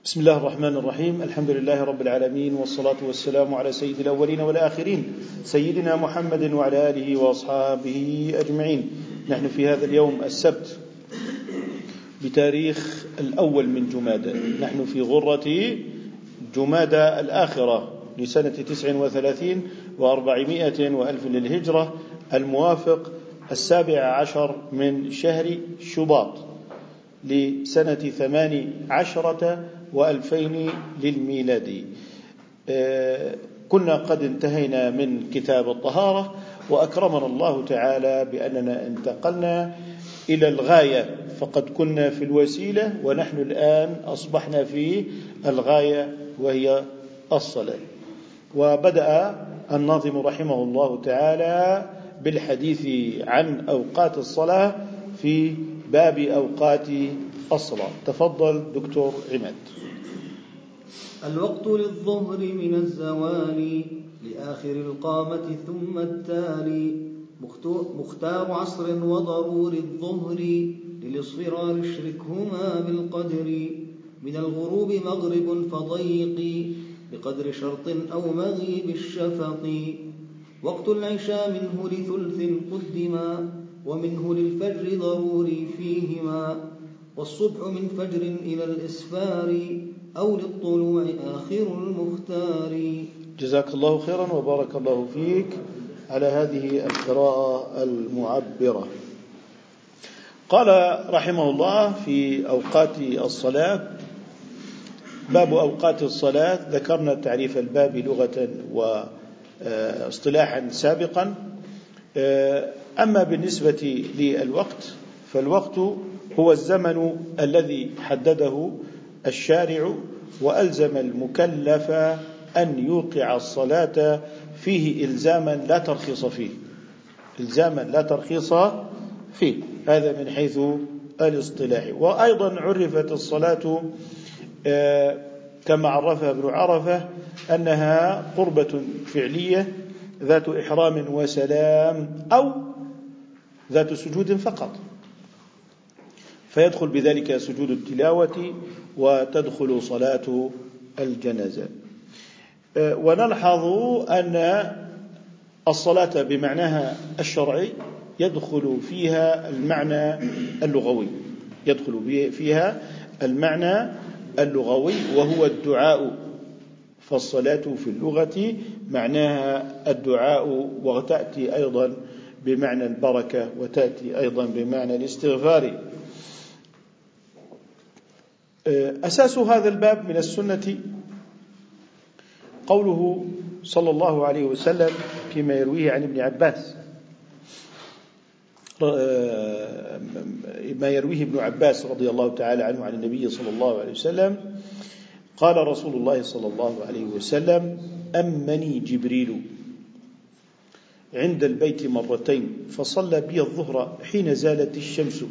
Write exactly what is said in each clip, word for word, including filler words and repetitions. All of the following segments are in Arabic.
بسم الله الرحمن الرحيم. الحمد لله رب العالمين، والصلاة والسلام على سيد الأولين والآخرين سيدنا محمد وعلى آله وأصحابه أجمعين. نحن في هذا اليوم السبت بتاريخ الأول من جمادى، نحن في غرة جمادى الآخرة لسنة تسع وثلاثين وأربعمائة وألف للهجرة، الموافق السابع عشر من شهر شباط لسنة ثمان عشرة وألفين للميلادي. آه كنا قد انتهينا من كتاب الطهارة، وأكرمنا الله تعالى بأننا انتقلنا إلى الغاية، فقد كنا في الوسيلة ونحن الآن أصبحنا في الغاية وهي الصلاة. وبدأ الناظم رحمه الله تعالى بالحديث عن أوقات الصلاة في باب أوقات الصلاة. تفضل دكتور عماد. الوقت للظهر من الزوال لآخر القامة ثم التالي، مختار عصر وضرور الظهر للاصفرار اشركهما بالقدر، من الغروب مغرب فضيق بقدر شرط أو مغيب الشفق، وقت العشاء منه لثلث قدما ومنه للفجر ضروري فيهما، والصبح من فجر إلى الإسفار أو للطلوع آخر المختار. جزاك الله خيرا وبارك الله فيك على هذه القراءة المعبرة. قال رحمه الله في أوقات الصلاة، باب أوقات الصلاة. ذكرنا تعريف الباب لغة واصطلاحا سابقا. أما بالنسبة للوقت فالوقت هو الزمن الذي حدده الشارع وألزم المكلف أن يوقع الصلاة فيه إلزاما لا ترخيص فيه إلزاما لا ترخيص فيه هذا من حيث الاصطلاح. وأيضا عرفت الصلاة كما عرفها ابن عرفة أنها قربة فعلية ذات إحرام وسلام أو ذات سجود فقط، فيدخل بذلك سجود التلاوة وتدخل صلاة الجنازة. ونلحظ أن الصلاة بمعناها الشرعي يدخل فيها المعنى اللغوي يدخل فيها المعنى اللغوي وهو الدعاء، فالصلاة في اللغة معناها الدعاء، وتأتي أيضا بمعنى البركة، وتأتي أيضا بمعنى الاستغفار. أساس هذا الباب من السنة قوله صلى الله عليه وسلم فيما يرويه عن ابن عباس، ما يرويه ابن عباس رضي الله تعالى عنه عن النبي صلى الله عليه وسلم قال رسول الله صلى الله عليه وسلم: أمني جبريل عند البيت مرتين فصلى بي الظهر حين زالت الشمس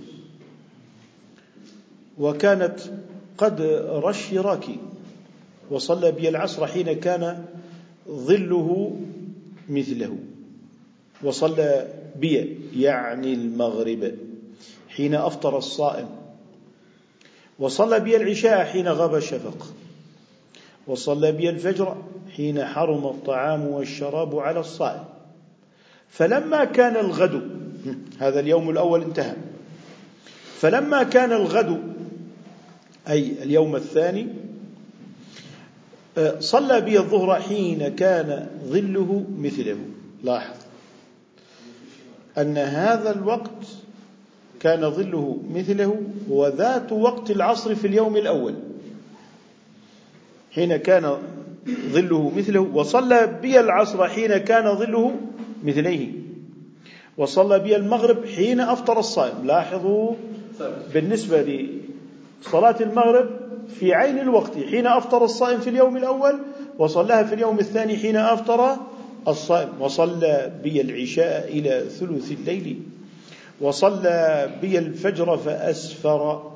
وكانت قد رشرك، وصلى بي العصر حين كان ظله مثله، وصلى بي يعني المغرب حين أفطر الصائم، وصلى بي العشاء حين غاب الشفق، وصلى بي الفجر حين حرم الطعام والشراب على الصائم. فلما كان الغد، هذا اليوم الأول انتهى، فلما كان الغد أي اليوم الثاني صلى بي الظهر حين كان ظله مثله. لاحظ أن هذا الوقت كان ظله مثله هو ذات وقت العصر في اليوم الأول حين كان ظله مثله، وصلى بي العصر حين كان ظله مثليه، وصلى بي المغرب حين أفطر الصائم. لاحظوا بالنسبة لصلاة المغرب في عين الوقت حين أفطر الصائم في اليوم الأول، وصلىها في اليوم الثاني حين أفطر الصائم، وصلى بي العشاء إلى ثلث الليل، وصلى بي الفجر فأسفر،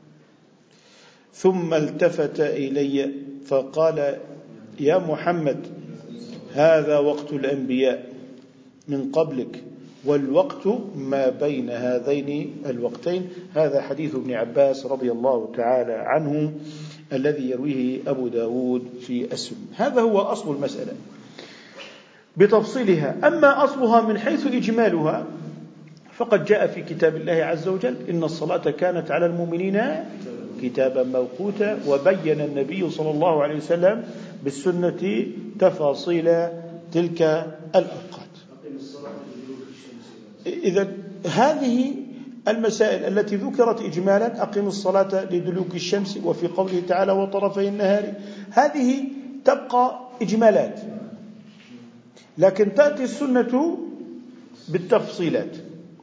ثم التفت إلي فقال: يا محمد هذا وقت الأنبياء من قبلك، والوقت ما بين هذين الوقتين. هذا حديث ابن عباس رضي الله تعالى عنه الذي يرويه أبو داود في السنن. هذا هو أصل المسألة بتفصيلها. أما أصلها من حيث إجمالها فقد جاء في كتاب الله عز وجل: إن الصلاة كانت على المؤمنين كتابا موقوتا. وبين النبي صلى الله عليه وسلم بالسنة تفاصيل تلك الأوقات. إذن هذه المسائل التي ذكرت إجمالا: أقم الصلاة لدلوك الشمس، وفي قوله تعالى وطرفي النهار، هذه تبقى إجمالات، لكن تأتي السنة بالتفصيلات.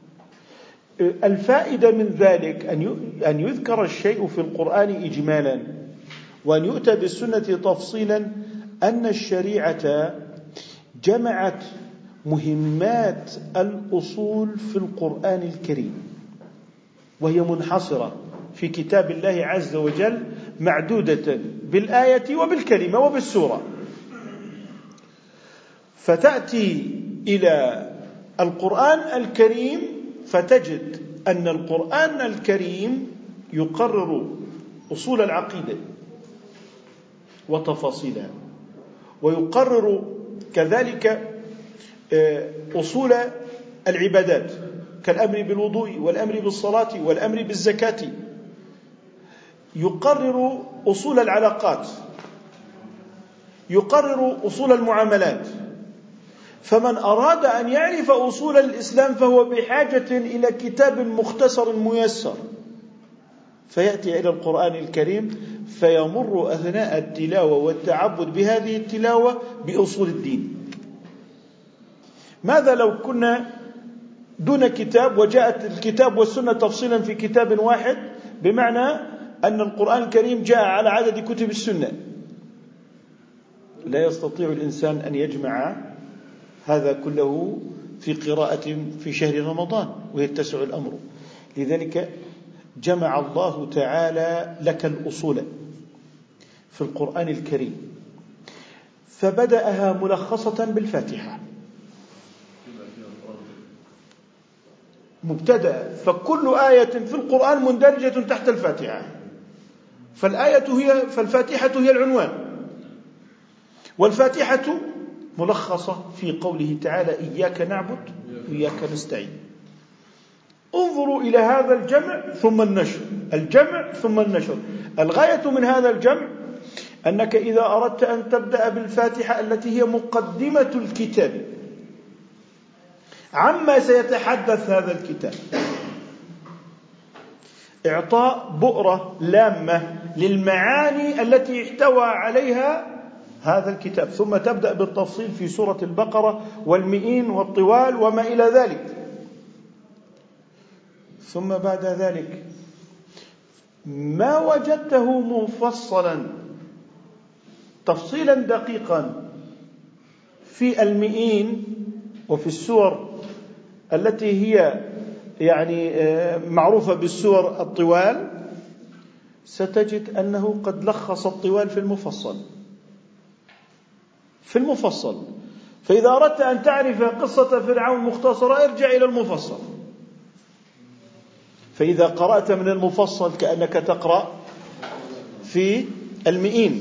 الفائدة من ذلك أن يذكر الشيء في القرآن إجمالا وأن يؤتى بالسنة تفصيلا، أن الشريعة جمعت مهمات الأصول في القرآن الكريم، وهي منحصرة في كتاب الله عز وجل، معدودة بالآية وبالكلمة وبالسورة. فتأتي إلى القرآن الكريم فتجد أن القرآن الكريم يقرر أصول العقيدة وتفاصيلها، ويقرر كذلك أصول العبادات كالأمر بالوضوء والأمر بالصلاة والأمر بالزكاة، يقرر أصول العلاقات، يقرر أصول المعاملات. فمن أراد أن يعرف أصول الإسلام فهو بحاجة إلى كتاب مختصر ميسر، فيأتي إلى القرآن الكريم فيمر أثناء التلاوة والتعبد بهذه التلاوة بأصول الدين. ماذا لو كنا دون كتاب وجاءت الكتاب والسنة تفصيلا في كتاب واحد، بمعنى أن القرآن الكريم جاء على عدد كتب السنة؟ لا يستطيع الإنسان أن يجمع هذا كله في قراءة في شهر رمضان ويتسع الأمر. لذلك جمع الله تعالى لك الأصول في القرآن الكريم، فبدأها ملخصة بالفاتحة مبتدأ، فكل آية في القرآن مندرجة تحت الفاتحة، فالآية هي فالفاتحة هي العنوان، والفاتحة ملخصة في قوله تعالى إياك نعبد وإياك نستعين. انظروا إلى هذا الجمع ثم النشر، الجمع ثم النشر. الغاية من هذا الجمع أنك إذا أردت أن تبدأ بالفاتحة التي هي مقدمة الكتاب عما سيتحدث هذا الكتاب، إعطاء بؤرة لامة للمعاني التي احتوى عليها هذا الكتاب، ثم تبدأ بالتفصيل في سورة البقرة والمئين والطوال وما إلى ذلك. ثم بعد ذلك ما وجدته مفصلا تفصيلا دقيقا في المئين وفي السور التي هي يعني معروفة بالسور الطوال، ستجد أنه قد لخص الطوال في المفصل في المفصل. فإذا أردت أن تعرف قصة فرعون مختصرة ارجع إلى المفصل. فإذا قرأت من المفصل كأنك تقرأ في المئين،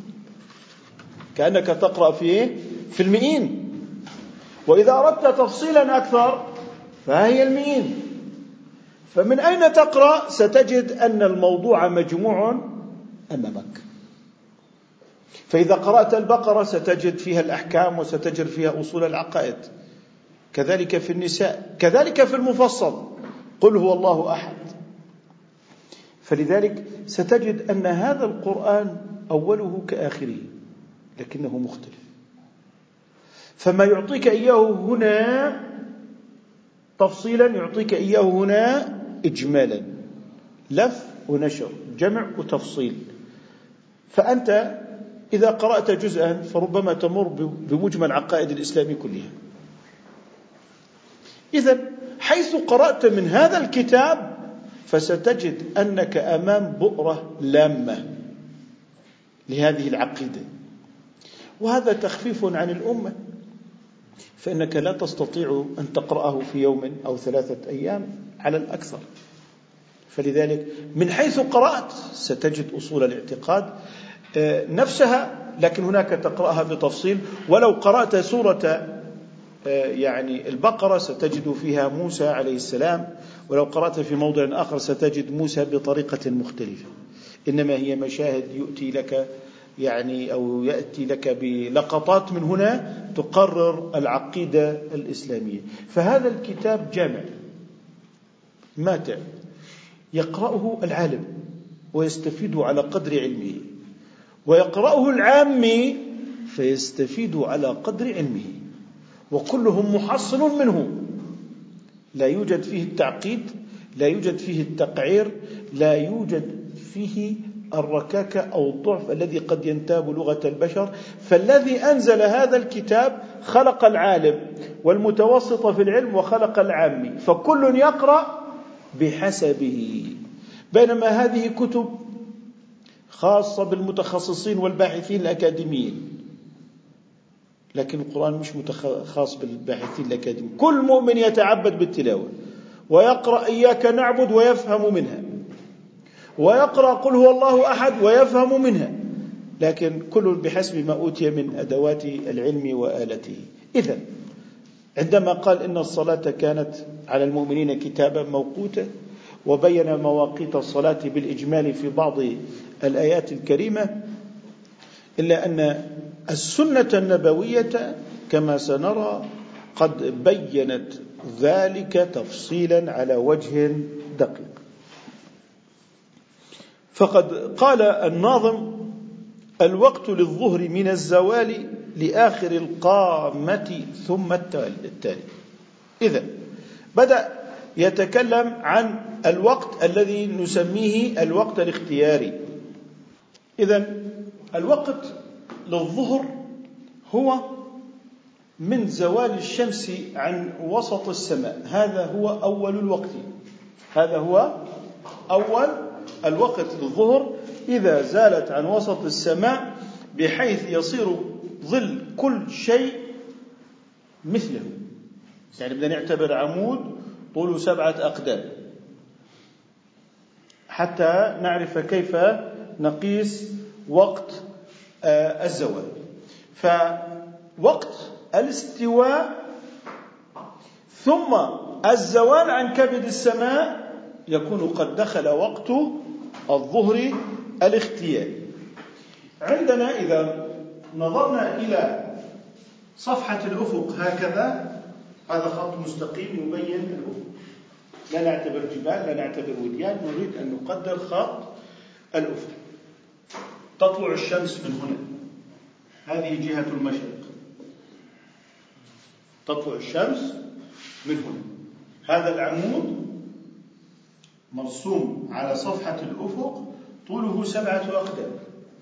كأنك تقرأ في في المئين. وإذا أردت تفصيلا أكثر فهي المئين. فمن أين تقرأ؟ ستجد أن الموضوع مجموع أمامك. فإذا قرأت البقرة ستجد فيها الأحكام وستجد فيها أصول العقائد، كذلك في النساء، كذلك في المفصل قل هو الله أحد. فلذلك ستجد أن هذا القرآن أوله كآخره لكنه مختلف. فما يعطيك إياه هنا تفصيلا يعطيك إياه هنا إجمالا، لف ونشر، جمع وتفصيل. فأنت إذا قرأت جزءا فربما تمر بمجمل عقائد الإسلام كلها. إذن حيث قرأت من هذا الكتاب فستجد أنك أمام بؤرة لامة لهذه العقيدة، وهذا تخفيف عن الأمة، فإنك لا تستطيع أن تقرأه في يوم أو ثلاثة أيام على الأكثر. فلذلك من حيث قرأت ستجد أصول الاعتقاد نفسها، لكن هناك تقرأها بتفصيل. ولو قرأت سورة يعني البقرة ستجد فيها موسى عليه السلام، ولو قرأت في موضع آخر ستجد موسى بطريقة مختلفة، إنما هي مشاهد يؤتي لك يعني أو يأتي لك بلقطات من هنا تقرر العقيدة الإسلامية. فهذا الكتاب جامع ماتع يقرأه العالم ويستفيد على قدر علمه، ويقرأه العامي فيستفيد على قدر علمه، وكلهم محصل منه، لا يوجد فيه التعقيد، لا يوجد فيه التقعير، لا يوجد فيه الركاكة أو الضعف الذي قد ينتاب لغة البشر. فالذي أنزل هذا الكتاب خلق العالم والمتوسط في العلم وخلق العامي، فكل يقرأ بحسبه. بينما هذه كتب خاصة بالمتخصصين والباحثين الأكاديميين، لكن القرآن مش خاص بالباحثين الأكاديميين. كل مؤمن يتعبد بالتلاوة ويقرأ إياك نعبد ويفهم منها، ويقرأ قل هو الله أحد ويفهم منها، لكن كل بحسب ما أوتي من أدوات العلم وآلته. إذن عندما قال إن الصلاة كانت على المؤمنين كتابا موقوتا، وبين مواقيت الصلاة بالإجمال في بعض الآيات الكريمة، إلا أن السنة النبوية كما سنرى قد بينت ذلك تفصيلا على وجه دقيق. فقد قال الناظم: الوقت للظهر من الزوال لآخر القامة ثم التالي. إذن بدأ يتكلم عن الوقت الذي نسميه الوقت الاختياري. إذن الوقت للظهر هو من زوال الشمس عن وسط السماء، هذا هو أول الوقت، هذا هو أول الوقت للظهر إذا زالت عن وسط السماء بحيث يصير ظل كل شيء مثله. يعني بدنا نعتبر عمود طوله سبعة أقدام حتى نعرف كيف نقيس وقت الزوال. فوقت الاستواء ثم الزوال عن كبد السماء يكون قد دخل وقت الظهر الاختياري. عندنا إذا نظرنا إلى صفحة الأفق هكذا، هذا خط مستقيم يبين الأفق، لا نعتبر جبال، لا نعتبر وديان، نريد أن نقدر خط الأفق. تطلع الشمس من هنا، هذه جهة المشرق، تطلع الشمس من هنا. هذا العمود مرسوم على صفحة الأفق طوله سبعة أقدام.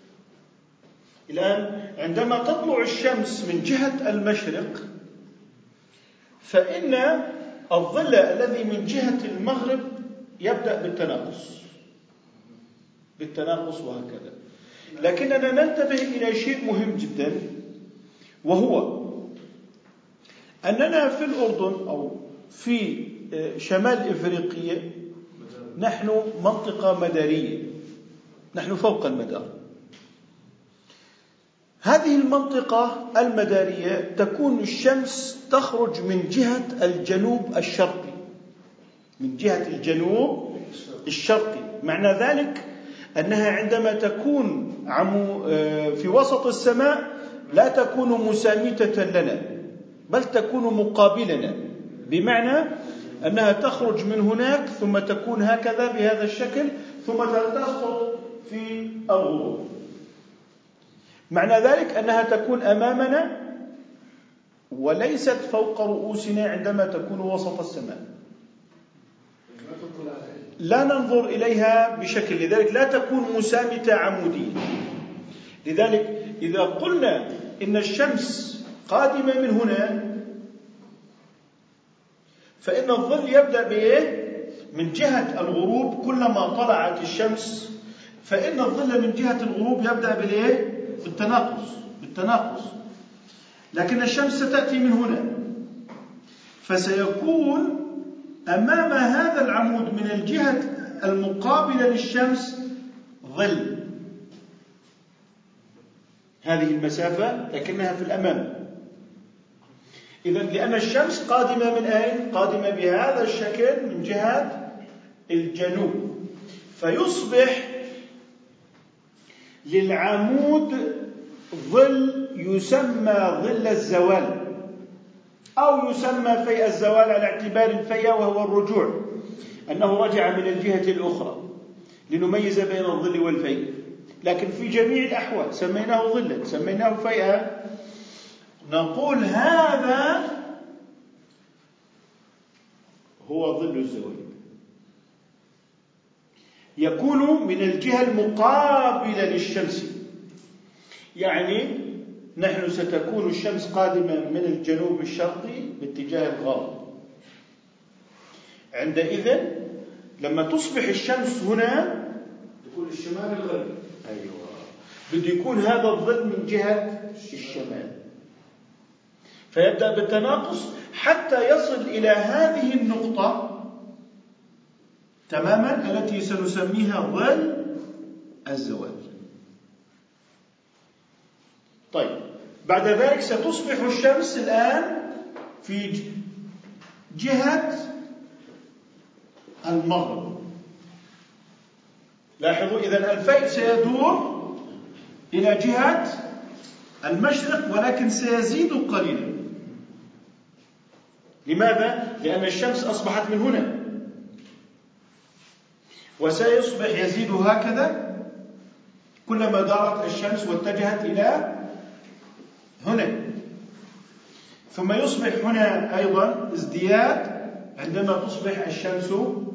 الآن عندما تطلع الشمس من جهة المشرق فإن الظل الذي من جهة المغرب يبدأ بالتناقص بالتناقص وهكذا. لكننا ننتبه إلى شيء مهم جدا، وهو أننا في الأردن أو في شمال إفريقيا نحن منطقة مدارية، نحن فوق المدار. هذه المنطقة المدارية تكون الشمس تخرج من جهة الجنوب الشرقي، من جهة الجنوب الشرقي. معنى ذلك أنها عندما تكون في وسط السماء لا تكون مسامتة لنا، بل تكون مقابلنا، بمعنى أنها تخرج من هناك ثم تكون هكذا بهذا الشكل ثم تسقط في الغروب. معنى ذلك أنها تكون أمامنا وليست فوق رؤوسنا عندما تكون وسط السماء، لا ننظر إليها بشكل، لذلك لا تكون مسامتة عمودية. لذلك إذا قلنا إن الشمس قادمة من هنا فإن الظل يبدأ بإيه؟ من جهة الغروب. كلما طلعت الشمس فإن الظل من جهة الغروب يبدأ بالإيه؟ بالتناقص بالتناقص لكن الشمس ستأتي من هنا، فسيكون أمام هذا العمود من الجهة المقابلة للشمس ظل، هذه المسافة لكنها في الأمام. إذن لأن الشمس قادمة من أين؟ قادمة بهذا الشكل من جهة الجنوب، فيصبح للعمود ظل يسمى ظل الزوال، أو يسمى فيء الزوال على اعتبار الفيء وهو الرجوع، أنه رجع من الجهة الأخرى لنميز بين الظل والفيء. لكن في جميع الأحوال سميناه ظلا، سميناه فيئا، نقول هذا هو ظل الزوال، يكون من الجهة المقابلة للشمس. يعني نحن ستكون الشمس قادمة من الجنوب الشرقي باتجاه الغرب، عندئذ لما تصبح الشمس هنا تكون الشمال الغربي، أيوة، بده يكون هذا الظل من جهة الشمال، فيبدأ بالتناقص حتى يصل إلى هذه النقطة تماما التي سنسميها ظل الزوال. طيب، بعد ذلك ستصبح الشمس الآن في جهة المغرب. لاحظوا، إذن الفيء سيدور إلى جهة المشرق، ولكن سيزيد قليلا. لماذا؟ لأن الشمس أصبحت من هنا، وسيصبح يزيد هكذا كلما دارت الشمس واتجهت إلى هنا، ثم يصبح هنا أيضا ازدياد عندما تصبح الشمس.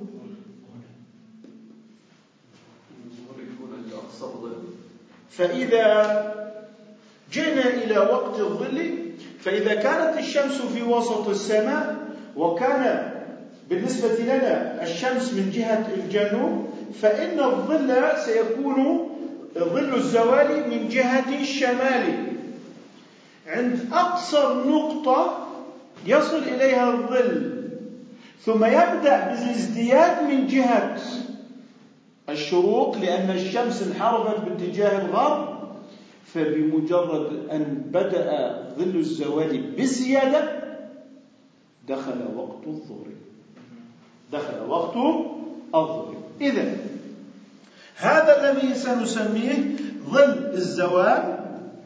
فإذا جئنا إلى وقت الظل، فإذا كانت الشمس في وسط السماء وكان بالنسبة لنا الشمس من جهة الجنوب، فإن الظل سيكون ظل الزوال من جهة الشمال، عند أقصر نقطة يصل إليها الظل، ثم يبدأ بالازدياد من جهة الشروق لأن الشمس انحرفت باتجاه الغرب. فبمجرد أن بدأ ظل الزوال بالزيادة دخل وقت الظهر، دخل وقت الظهر. إذن هذا الذي سنسميه ظل الزوال.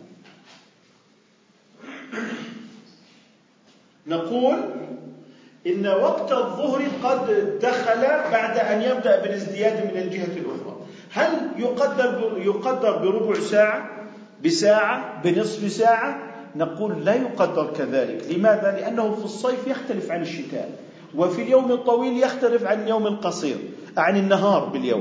نقول إن وقت الظهر قد دخل بعد أن يبدأ بالازدياد من الجهة الأخرى. هل يقدر يقدر بربع ساعة، بساعة، بنصف ساعة؟ نقول لا يقدر كذلك. لماذا؟ لأنه في الصيف يختلف عن الشتاء، وفي اليوم الطويل يختلف عن اليوم القصير، عن النهار باليوم.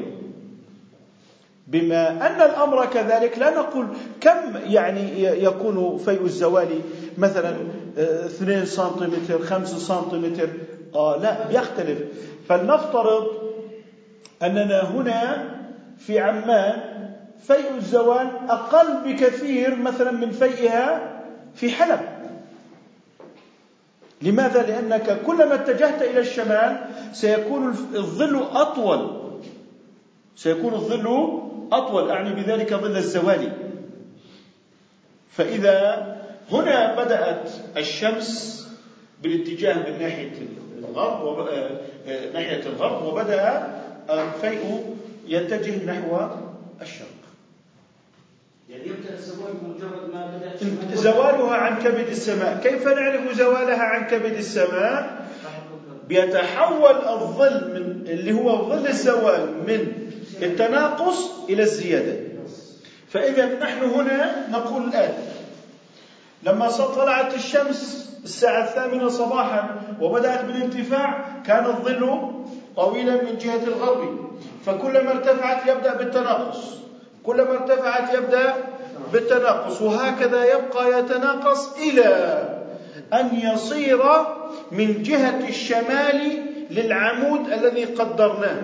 بما أن الأمر كذلك لا نقول كم يعني يكون فيء الزوال، مثلا اثنين سنتيمتر، خمسة سنتيمتر، آه لا، يختلف. فلنفترض أننا هنا في عمان فيء الزوال أقل بكثير مثلا من فيئها في حلب. لماذا؟ لأنك كلما اتجهت إلى الشمال سيكون الظل أطول، سيكون الظل أطول، أعني بذلك ظل الزوال. فإذا هنا بدأت الشمس بالاتجاه من ناحية الغرب، ناحية الغرب، وبدأ الفيء يتجه نحو الشرق. يعني يبدأ الزوال بمجرد ما بدأ زوالها عن كبد السماء. كيف نعرف زوالها عن كبد السماء؟ بيتحول الظل من اللي هو ظل الزوال من التناقص إلى الزيادة. فإذا نحن هنا نقول الآن لما طلعت الشمس الساعة الثامنة صباحا وبدأت بالارتفاع كان الظل طويلا من جهة الغرب، فكلما ارتفعت يبدأ بالتناقص، كلما ارتفعت يبدأ بالتناقص، وهكذا يبقى يتناقص إلى أن يصير من جهة الشمال للعمود الذي قدرناه.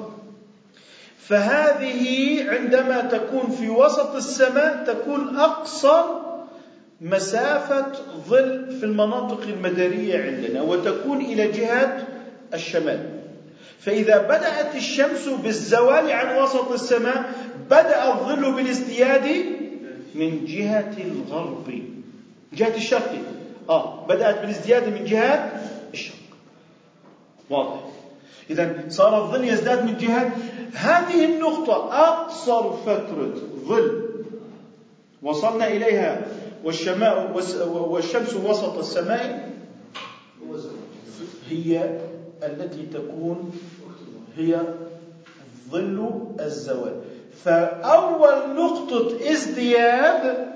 فهذه عندما تكون في وسط السماء تكون أقصر مسافة ظل في المناطق المدارية عندنا، وتكون إلى جهة الشمال. فإذا بدأت الشمس بالزوال عن وسط السماء بدأ الظل بالازدياد من جهة الغرب، جهة الشرق. آه بدأت بالازدياد من جهة الشرق. واضح؟ إذن صار الظل يزداد من جهة هذه النقطة. أقصر فترة ظل وصلنا إليها والشماء والشمس وسط السماء هي التي تكون هي ظل الزوال. فأول نقطة ازدياد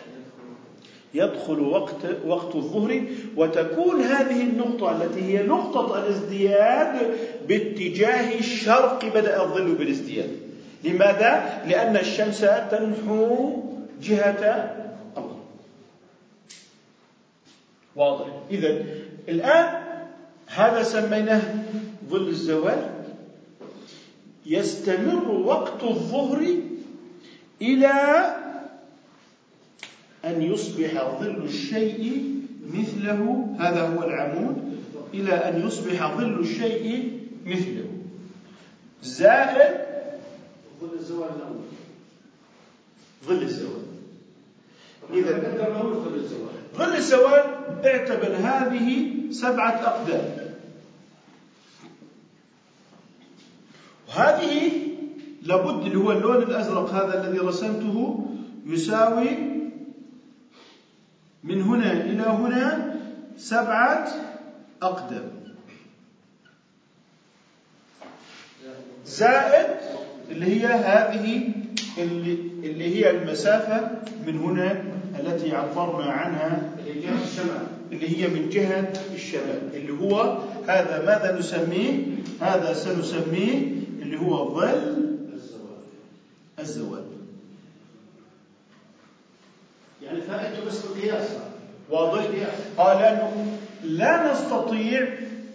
يدخل وقت وقت الظهر، وتكون هذه النقطة التي هي نقطة الازدياد باتجاه الشرق. بدأ الظل بالازدياد. لماذا؟ لأن الشمس تنحو جهة الغرب. واضح؟ إذن الآن هذا سميناه ظل الزوال. يستمر وقت الظهر إلى أن يصبح ظل الشيء مثله. هذا هو العمود. إلى أن يصبح ظل الشيء مثله زائد ظل الزوال الأول. ظل الزوال. إذا ظل الزوال ظل الزوال اعتبر هذه سبعة أقدام، وهذه لابد اللي هو اللون الأزرق هذا الذي رسمته يساوي من هنا إلى هنا سبعة أقدام زائد اللي هي هذه اللي, اللي هي المسافة من هنا التي عبرنا عنها اللي جهة الشمال، اللي هي من جهة الشمال، اللي هو هذا ماذا نسميه؟ هذا سنسميه اللي هو ظل الزوال. الزوال. يعني فائدته بس القياس. واضح؟ آه لأنه لا نستطيع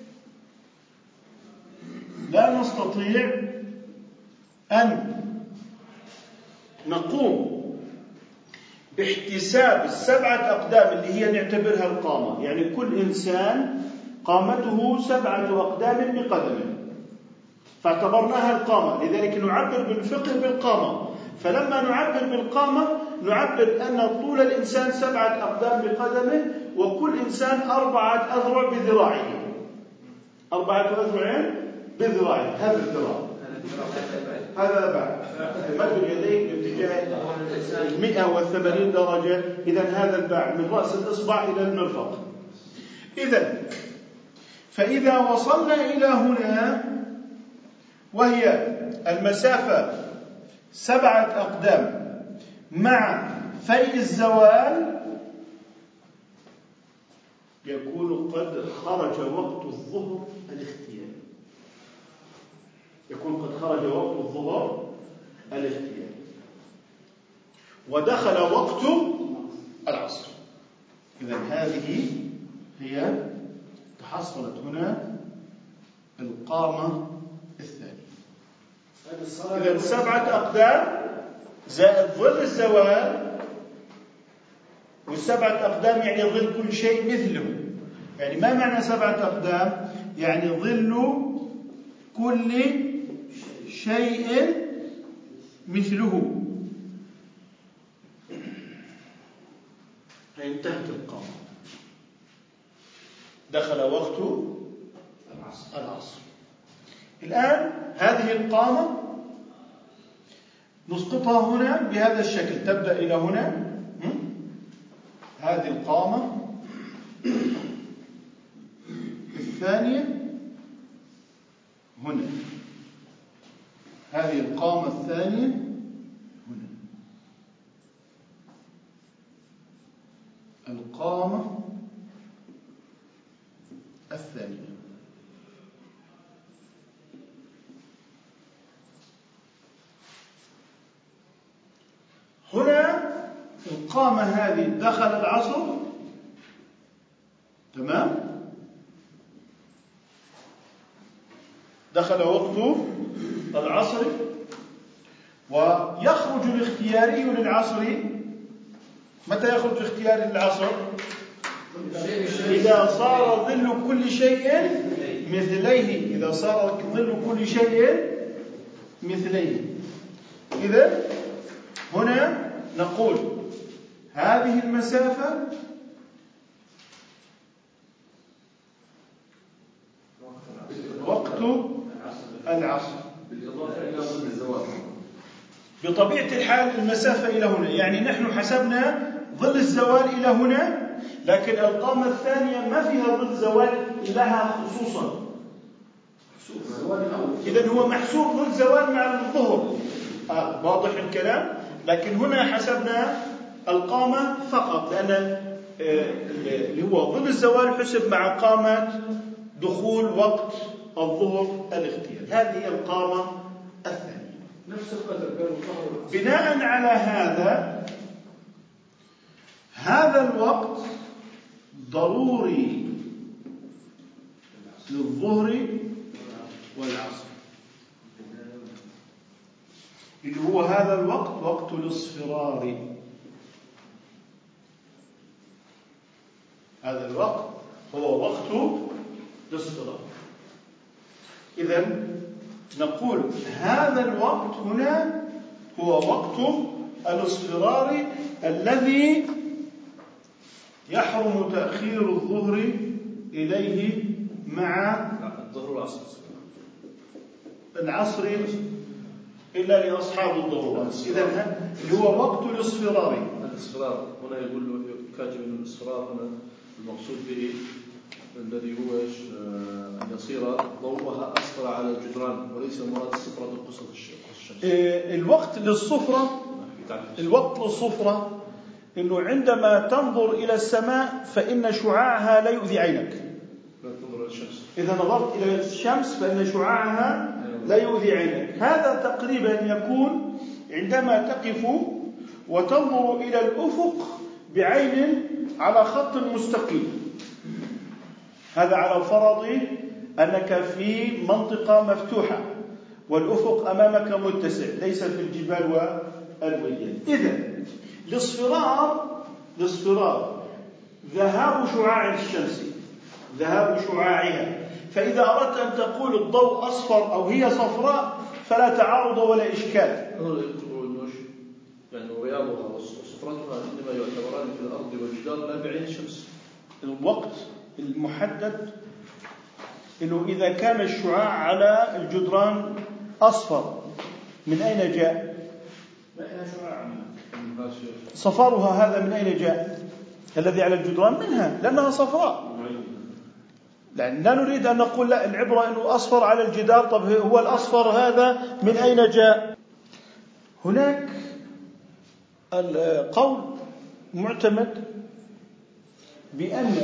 لا نستطيع أن نقوم باحتساب السبعة أقدام اللي هي نعتبرها القامة. يعني كل إنسان قامته سبعة أقدام بقدمه، فاعتبرناها القامة. لذلك نعبر بالفقه بالقامة. فلما نعبر بالقامة نعبر أن طول الإنسان سبعة أقدام بقدمه، وكل إنسان أربعة أذرع بذراعه. أربعة أذرع بذراعه. هذا الذراع، هذا بعد مد اليدين باتجاه مئة وثمانين درجة. إذن هذا البعد من رأس الإصبع إلى المرفق. إذن فإذا وصلنا إلى هنا وهي المسافة سبعة أقدام مع فيء الزوال يكون قد خرج وقت الظهر الاختياري. يكون قد خرج وقت الظهر الاختياري ودخل وقت العصر. إذن هذه هي تحصلت هنا القامة الثانية. إذن سبعة أقدام زائد ظل الزوال، والسبعة أقدام يعني ظل كل شيء مثله. يعني ما معنى سبعة أقدام؟ يعني ظل كل شيء مثله. انتهت القامة. دخل وقت العصر. الآن هذه القامة نسقطها هنا بهذا الشكل. تبدأ إلى هنا. هذه القامة الثانية هنا. هذه القامة الثانية هنا. القامة الثانية. هنا القامة هذه دخل العصر. تمام؟ دخل وقت العصر ويخرج الاختياري للعصر. متى يخرج الاختياري للعصر؟ إذا صار ظل كل شيء مثليه، إذا صار ظل كل شيء مثليه. إذا هنا نقول هذه المسافة وقت العصر بطبيعة الحال المسافة إلى هنا، يعني نحن حسبنا ظل الزوال إلى هنا، لكن القامة الثانية ما فيها ظل زوال لها خصوصا. إذن هو محسوب ظل زوال مع الظهر، آه واضح الكلام. لكن هنا حسبنا القامة فقط، لأن آه اللي هو ظل الزوال حسب مع قامة دخول وقت الظهر الاختيار. هذه هي القامة الثانية. نفس القدر بناء على هذا هذا الوقت ضروري للظهر والعصر، اللي هو هذا الوقت وقت الاصفرار. هذا الوقت هو وقت الاصفرار. إذن نقول هذا الوقت هنا هو وقت الاصفرار الذي يحرم تأخير الظهر إليه مع الظهر والعصر العصر إلا لأصحاب الضرورات. إذن اللي هو وقت الاصفرار. الاصفرار هنا يقول كاتب الاصفرار هنا المقصود به الذي هو أن يصير ضوءها أصفر على الجدران، وليس مراد الصفرة قصة الشمس. الوقت للصفرة الوقت للصفرة إنه عندما تنظر إلى السماء فإن شعاعها لا يؤذي عينك. لا تنظر إلى الشمس. إذا نظرت إلى الشمس فإن شعاعها لا يؤذي عينك. هذا تقريبا يكون عندما تقف وتنظر إلى الأفق بعين على خط مستقيم. هذا على فرض أنك في منطقة مفتوحة والأفق أمامك متسع، ليس في الجبال والوديان. إذن الاصفرار الاصفرار ذهاب شعاع الشمس، ذهاب شعاعها. فإذا أردت أن تقول الضوء أصفر أو هي صفراء فلا تعارض ولا إشكال. يعني رياضها وصفرتها إنما يعتبران في الأرض والجدار لا بعين الشمس. الوقت المحدد إنه إذا كان الشعاع على الجدران أصفر من أين جاء؟ صفارها هذا من أين جاء؟ الذي على الجدران منها لأنها صفراء. لأن لا نريد أن نقول لا العبرة أنه أصفر على الجدار. طب هو الأصفر هذا من أين جاء؟ هناك القول معتمد بأن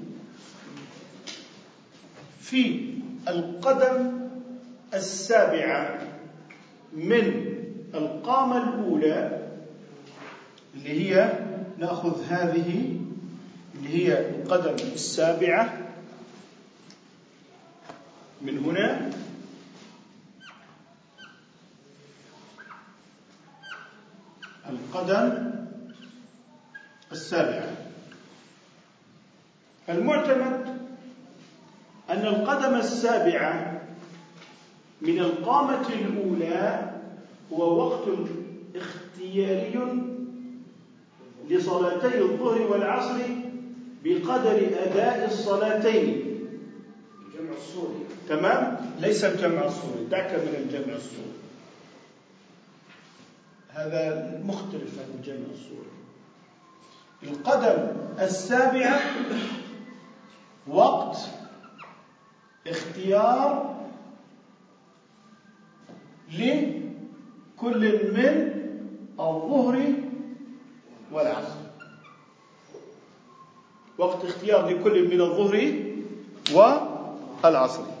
في القدم السابعة من القامة الأولى اللي هي نأخذ هذه اللي هي القدم السابعة من هنا القدم السابعة. المعتمد أن القدم السابعة من القامة الأولى هو وقت اختياري لصلاتي الظهر والعصر بقدر أداء الصلاتين. الجمع الصوري تمام؟ ليس الجمع الصوري، دعك من الجمع الصوري، هذا مختلف عن الجمع الصوري. القدم السابعة وقت اختيار لكل من الظهر والعصر، وقت اختيار لكل من الظهر والعصر.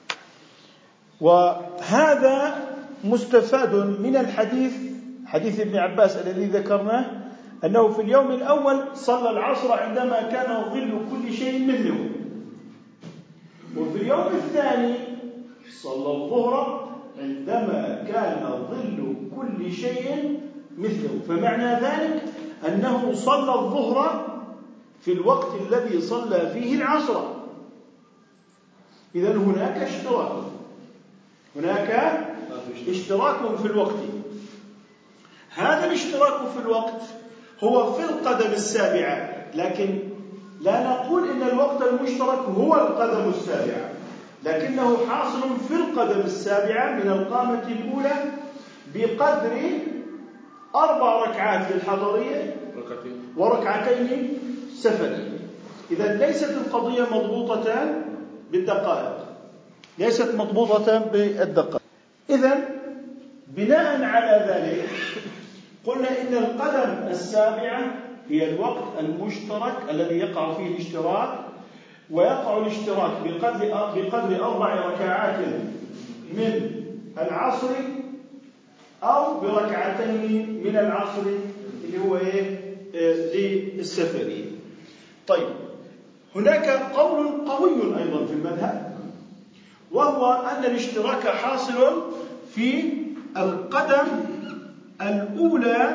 وهذا مستفاد من الحديث حديث ابن عباس الذي ذكرناه، أنه في اليوم الأول صلى العصر عندما كان ظل كل شيء مثله، وفي اليوم الثاني صلى الظهر عندما كان ظل كل شيء مثله. فمعنى ذلك أنه صلى الظهر في الوقت الذي صلى فيه العصر. إذن هناك اشتراك، هناك اشتراك في الوقت. هذا الاشتراك في الوقت هو في القدم السابعة، لكن لا نقول إن الوقت المشترك هو القدم السابعة، لكنه حاصل في القدم السابعة من القامة الأولى بقدر أربع ركعات للحضرية وركعتين سفرية. إذن ليست القضية مضبوطة بالدقائق، ليست مضبوطة بالدقائق. إذن بناء على ذلك قلنا إن القدم السابعة هي الوقت المشترك الذي يقع فيه الاشتراك، ويقع الاشتراك بقدر بقدر أربع ركعات من العصر أو بركعتين من العصر اللي هو إيه للسفرية. طيب، هناك قول قوي أيضا في المذهب، وهو أن الاشتراك حاصل في القدم الأولى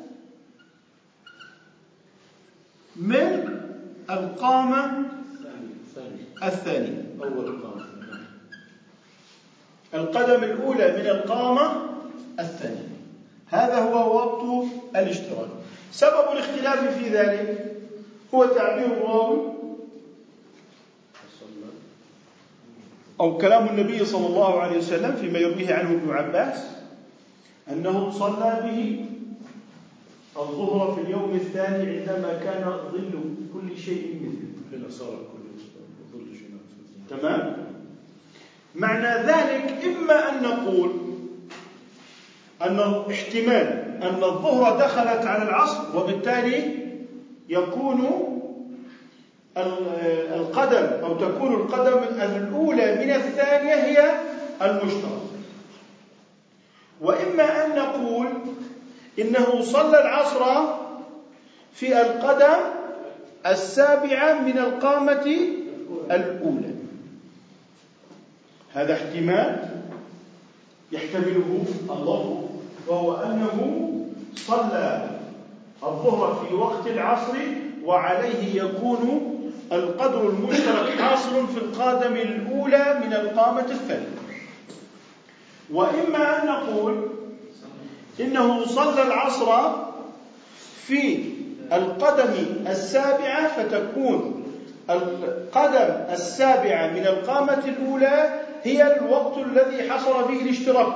من القامة الثانية. القدم الأولى من القامة الثانية، هذا هو وقت الاشتراك. سبب الاختلاف في ذلك هو تعبير الراوي أو كلام النبي صلى الله عليه وسلم فيما يرويه عنه ابن عباس أنه صلى به الظهر في اليوم الثاني عندما كان ظل كل شيء مثله. تمام؟ معنى ذلك إما أن نقول أن احتمال أن الظهر دخلت على العصر، وبالتالي يكون القدم أو تكون القدم الأولى من الثانية هي المشترك، وإما أن نقول إنه صلى العصر في القدم السابعة من القامة الأولى. هذا احتمال يحتمله اللفظ، وهو أنه صلى الظهر في وقت العصر وعليه يكون القدر المشترك حاصل في القدم الأولى من القامة الثانية. وإما أن نقول إنه صلى العصر في القدم السابعة، فتكون القدم السابعة من القامة الأولى هي الوقت الذي حصل فيه الاشتراك.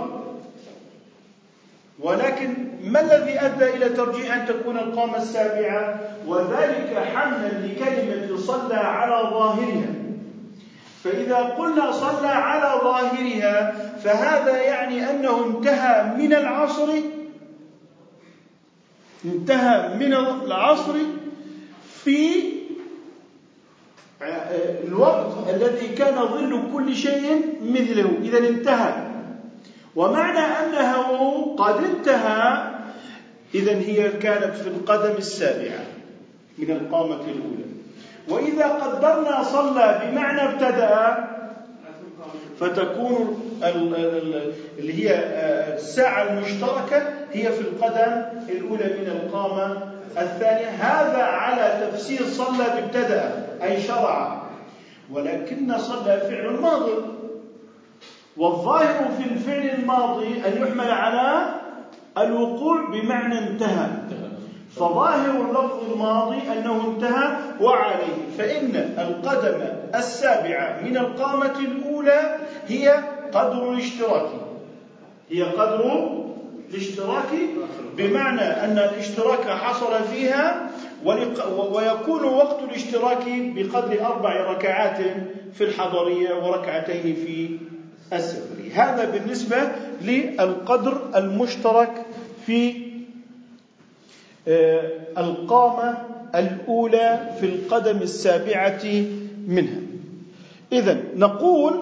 ولكن ما الذي أدى إلى ترجيح أن تكون القامة السابعة؟ وذلك حملا لكلمة صلى على ظاهرها. فإذا قلنا صلى على ظاهرها فهذا يعني أنه انتهى من العصر انتهى من العصر في الوقت الذي كان ظل كل شيء مثله. إذا انتهى، ومعنى أنه قد انتهى إذن هي كانت في القدم السابعة من القامة الأولى. وإذا قدرنا صلى بمعنى ابتدأ فتكون اللي هي الساعة المشتركة هي في القدم الأولى من القامة الثانية. هذا على تفسير صلى بابتدأ أي شرع، ولكن صلى فعل ماضي، والظاهر في الفعل الماضي أن يحمل على الوقوع بمعنى انتهى، فظاهر اللفظ الماضي أنه انتهى وعليه. فإن القدم السابعة من القامة الأولى هي قدر الاشتراك، هي قدر الاشتراك بمعنى أن الاشتراك حصل فيها، ويكون وقت الاشتراك بقدر أربع ركعات في الحضرية وركعتين في السفري. هذا بالنسبة للقدر المشترك في القامة الأولى في القدم السابعة منها. إذن نقول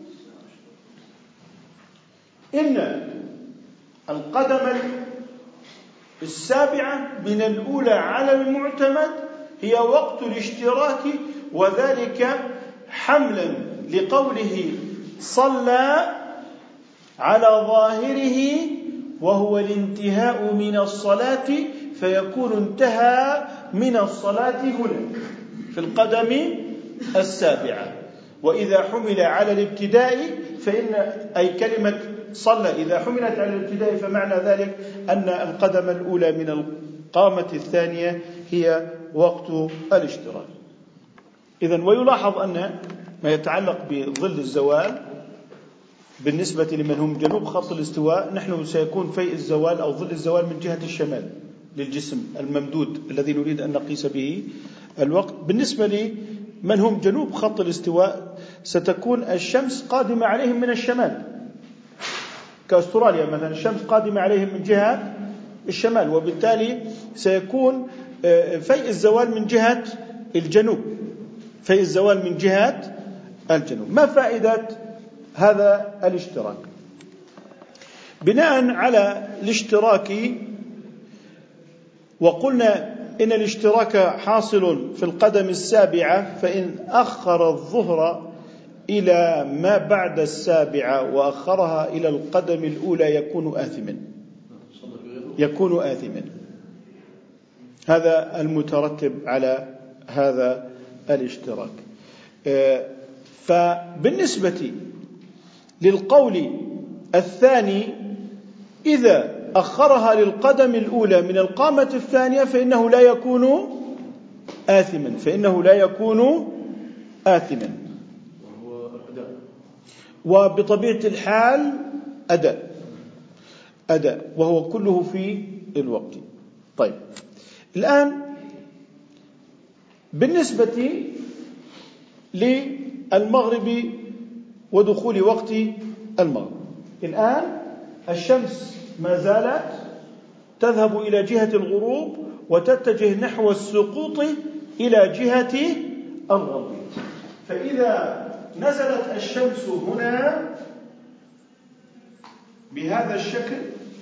إن القدم السابعة من الأولى على المعتمد هي وقت الاشتراك، وذلك حملا لقوله صلى على ظاهره وهو الانتهاء من الصلاة، فيكون انتهى من الصلاة هنا في القدم السابعة. وإذا حمل على الابتداء فإن أي كلمة صلى إذا حملت على الابتداء فمعنى ذلك أن القدم الأولى من القامة الثانية هي وقت الاشتراك. إذن ويلاحظ أن ما يتعلق بظل الزوال بالنسبة لمن هم جنوب خط الاستواء نحن سيكون فيء الزوال أو ظل الزوال من جهة الشمال للجسم الممدود الذي نريد أن نقيس به الوقت. بالنسبة لمن هم جنوب خط الاستواء ستكون الشمس قادمة عليهم من الشمال كأستراليا مثلا، الشمس قادمة عليهم من جهة الشمال، وبالتالي سيكون فيء الزوال من جهة الجنوب، فيء الزوال من جهة الجنوب. ما فائدة هذا الاشتراك؟ بناء على الاشتراك وقلنا إن الاشتراك حاصل في القدم السابعة، فإن أخر الظهر إلى ما بعد السابعة وأخرها إلى القدم الأولى يكون آثما، يكون آثما. هذا المترتب على هذا الاشتراك. فبالنسبة للقول الثاني إذا أخرها للقدم الأولى من القامة الثانية فإنه لا يكون آثما، فإنه لا يكون آثما، وبطبيعة الحال أداء أداء وهو كله في الوقت. طيب الآن بالنسبة للمغرب ودخول وقت المغرب، الآن الشمس ما زالت تذهب إلى جهة الغروب وتتجه نحو السقوط إلى جهة الغرب. فإذا نزلت الشمس هنا بهذا الشكل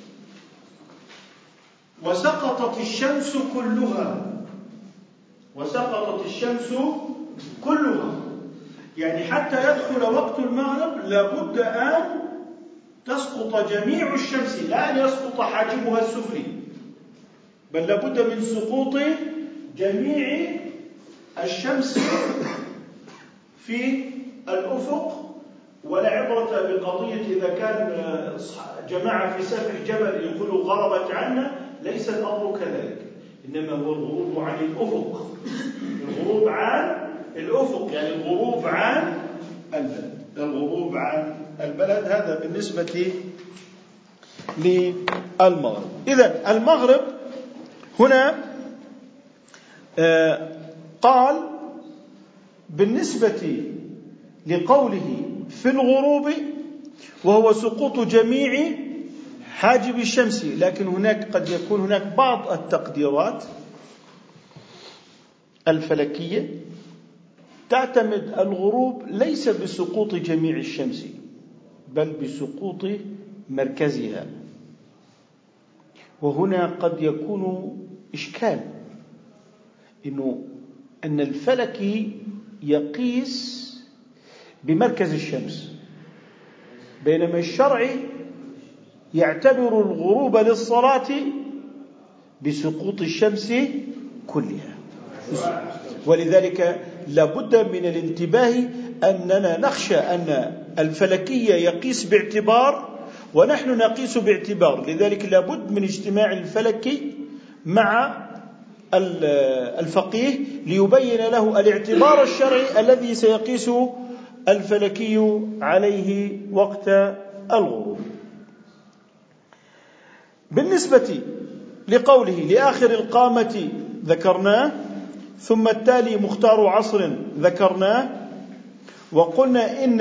وسقطت الشمس كلها وسقطت الشمس كلها يعني حتى يدخل وقت المغرب لابد أن تسقط جميع الشمس، لا أن يسقط حاجبها السفلي، بل لابد من سقوط جميع الشمس في الأفق. ولا عبرة بقضية إذا كان جماعة في سفح جبل يقولوا غربت عنا، ليس الأمر كذلك، إنما هو الغروب عن الأفق، الغروب عن الأفق يعني الغروب عن البلد، الغروب عن البلد. هذا بالنسبة للمغرب. إذن المغرب هنا قال بالنسبة لقوله في الغروب وهو سقوط جميع حاجب الشمس، لكن هناك قد يكون هناك بعض التقديرات الفلكية تعتمد الغروب ليس بسقوط جميع الشمس بل بسقوط مركزها، وهنا قد يكون إشكال إنه أن الفلكي يقيس بمركز الشمس بينما الشرع يعتبر الغروب للصلاة بسقوط الشمس كلها. ولذلك لابد من الانتباه أننا نخشى أن الفلكي يقيس باعتبار ونحن نقيس باعتبار، لذلك لابد من اجتماع الفلكي مع الفقيه ليبين له الاعتبار الشرعي الذي سيقيس الفلكي عليه وقت الغروب. بالنسبة لقوله لآخر القامة ذكرناه، ثم التالي مختار عصر ذكرناه، وقلنا إن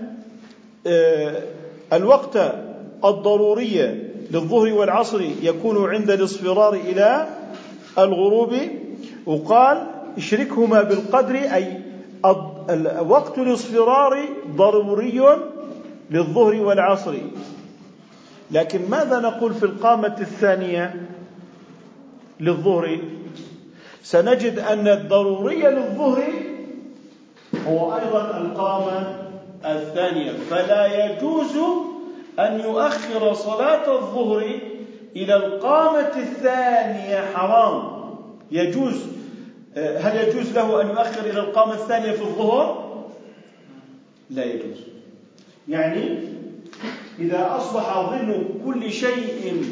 الوقت الضروري للظهر والعصر يكون عند الاصفرار إلى الغروب، وقال اشركهما بالقدر أي وقت الاصفرار ضروري للظهر والعصر. لكن ماذا نقول في القامة الثانية للظهر؟ سنجد أن الضروري للظهر هو أيضا القامة الثانية، فلا يجوز أن يؤخر صلاة الظهر إلى القامة الثانية، حرام. يجوز، هل يجوز له أن يؤخر إلى القامة الثانية في الظهر؟ لا يجوز. يعني إذا أصبح ظل كل شيء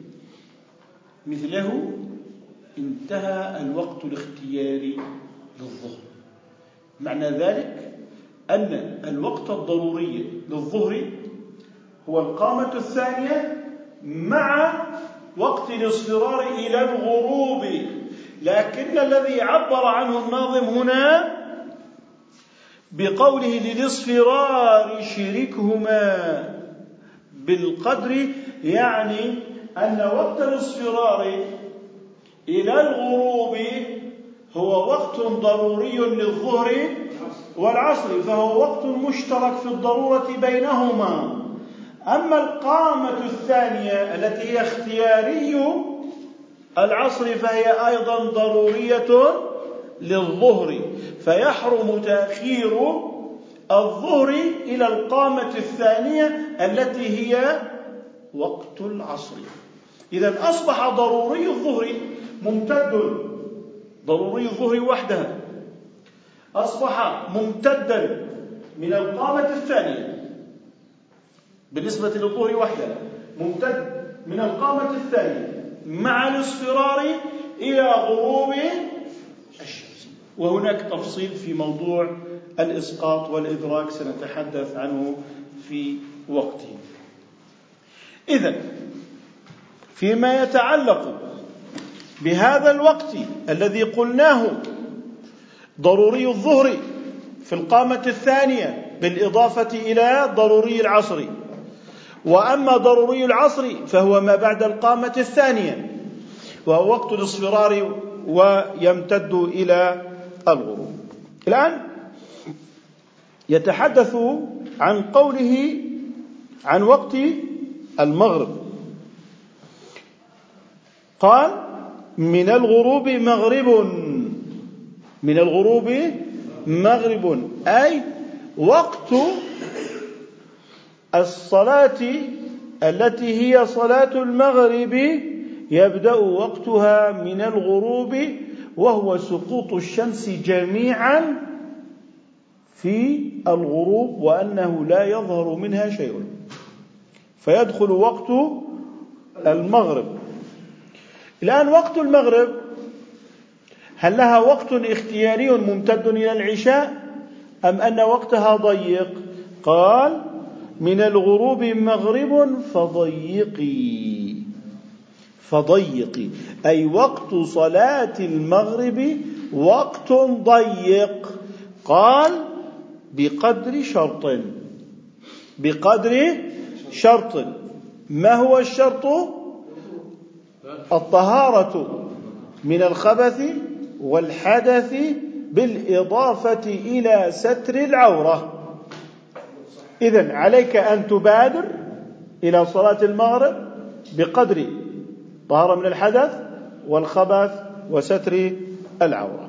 مثله انتهى الوقت الاختياري للظهر. معنى ذلك أن الوقت الضروري للظهر هو القامة الثانية مع وقت الاصفرار إلى الغروب، لكن الذي عبر عنه الناظم هنا بقوله للاصفرار شركهما بالقدر، يعني أن وقت الاصفرار إلى الغروب هو وقت ضروري للظهر والعصر، فهو وقت مشترك في الضرورة بينهما. أما القامة الثانية التي هي اختياري العصر فهي أيضا ضرورية للظهر، فيحرم تأخير الظهر إلى القامة الثانية التي هي وقت العصر. إذن أصبح ضروري الظهر ممتد، ضروري الظهر وحدها أصبح ممتدا من القامة الثانية بالنسبة للظهر وحدها، ممتد من القامة الثانية مع الاصفرار إلى غروب الشمس. وهناك تفصيل في موضوع الإسقاط والإدراك سنتحدث عنه في وقته. إذن فيما يتعلق بهذا الوقت الذي قلناه ضروري الظهر في القامة الثانية بالإضافة إلى ضروري العصر، وأما ضروري العصر فهو ما بعد القامة الثانية وهو وقت الاصفرار ويمتد إلى الغروب. الآن يتحدث عن قوله عن وقت المغرب، قال من الغروب مغرب، من الغروب مغرب أي وقت الصلاة التي هي صلاة المغرب يبدأ وقتها من الغروب، وهو سقوط الشمس جميعا في الغروب وأنه لا يظهر منها شيء، فيدخل وقت المغرب. الآن وقت المغرب هل لها وقت اختياري ممتد إلى العشاء أم أن وقتها ضيق؟ قال من الغروب مغرب فضيقي، فضيقي أي وقت صلاة المغرب وقت ضيق. قال بقدر شرط، بقدر شرط. ما هو الشرط؟ الطهارة من الخبث والحدث بالإضافة إلى ستر العورة. إذن عليك أن تبادر إلى صلاة المغرب بقدر طهارة من الحدث والخبث وستر العورة.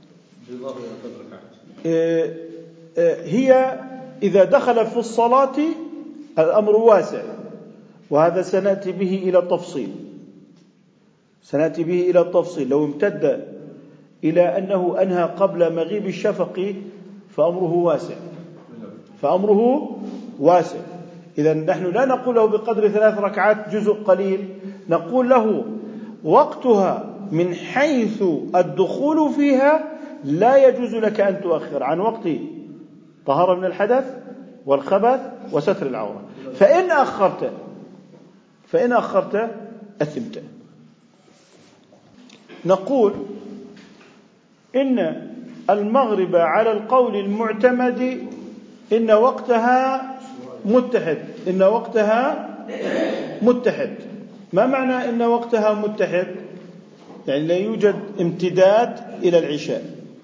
هي إذا دخل في الصلاة الأمر واسع، وهذا سنأتي به إلى التفصيل، سنأتي به إلى التفصيل. لو امتد إلى أنه أنهى قبل مغيب الشفق فأمره واسع، فأمره واسع. إذن نحن لا نقول له بقدر ثلاث ركعات جزء قليل، نقول له وقتها من حيث الدخول فيها لا يجوز لك أن تؤخر عن وقت طهارة من الحدث والخبث وستر العورة. فإن أخرت فإن أخرت أثمت. نقول إن المغرب على القول المعتمد إن وقتها متحد، إن وقتها متحد. ما معنى إن وقتها متحد؟ يعني لا يوجد امتداد إلى العشاء.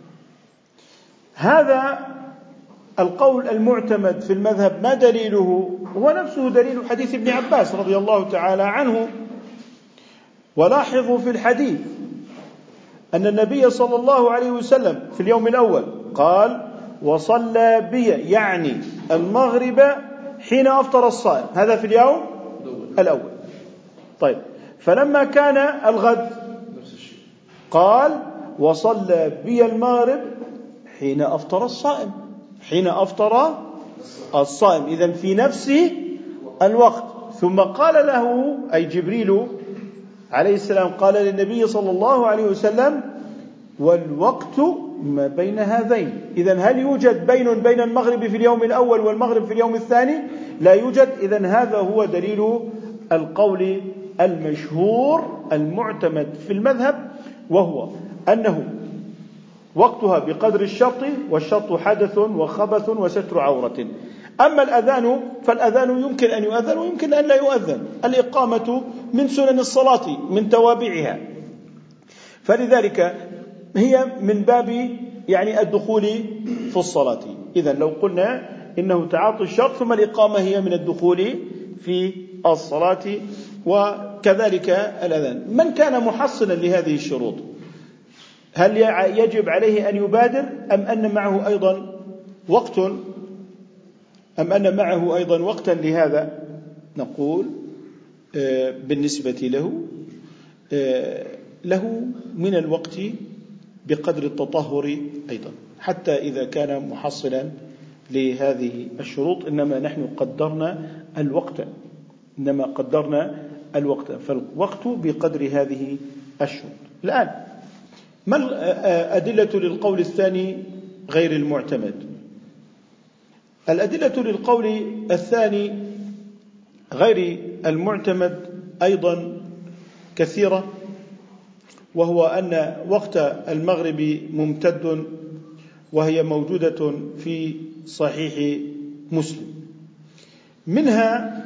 هذا القول المعتمد في المذهب ما دليله؟ هو نفسه دليل حديث ابن عباس رضي الله تعالى عنه. ولاحظوا في الحديث أن النبي صلى الله عليه وسلم في اليوم الأول قال وصلى بي، يعني المغرب حين أفطر الصائم، هذا في اليوم الأول. طيب، فلما كان الغد قال وصلى بي المغرب حين أفطر الصائم، حين أفطر الصائم، إذن في نفس الوقت. ثم قال له أي جبريل عليه السلام قال للنبي صلى الله عليه وسلم والوقت ما بين هذين. إذن هل يوجد بين بين المغرب في اليوم الأول والمغرب في اليوم الثاني؟ لا يوجد. إذن هذا هو دليل القول المشهور المعتمد في المذهب، وهو أنه وقتها بقدر الشرط، والشرط حدث وخبث وستر عورة. أما الأذان فالأذان يمكن أن يؤذن ويمكن أن لا يؤذن. الإقامة من سنن الصلاة من توابعها، فلذلك هي من باب يعني الدخول في الصلاة. إذن لو قلنا إنه تعاطي الشرط ثم الإقامة هي من الدخول في الصلاة، وكذلك الأذان. من كان محصنا لهذه الشروط هل يجب عليه أن يبادر أم أن معه أيضا وقت أم أن معه أيضا وقتا لهذا؟ نقول بالنسبة له له من الوقت بقدر التطهر أيضا، حتى إذا كان محصلا لهذه الشروط. إنما نحن قدرنا الوقت إنما قدرنا الوقت فالوقت بقدر هذه الشروط. الآن ما الأدلة للقول الثاني غير المعتمد؟ الأدلة للقول الثاني غير المعتمد أيضا كثيرة، وهو أن وقت المغرب ممتد، وهي موجودة في صحيح مسلم. منها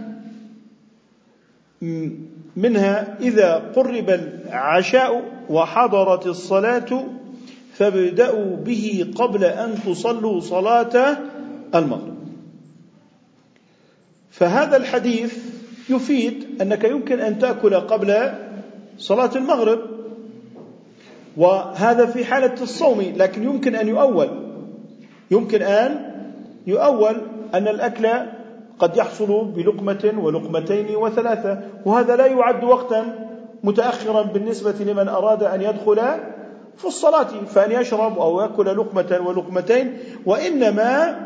منها إذا قرب العشاء وحضرت الصلاة فابدأوا به قبل أن تصلوا صلاة المغرب. فهذا الحديث يفيد أنك يمكن أن تأكل قبل صلاة المغرب، وهذا في حالة الصوم، لكن يمكن أن يؤول يمكن أن يؤول أن الأكل قد يحصل بلقمة ولقمتين وثلاثة، وهذا لا يعد وقتا متأخرا بالنسبة لمن أراد أن يدخل في الصلاة فأن يشرب أو يأكل لقمة ولقمتين، وإنما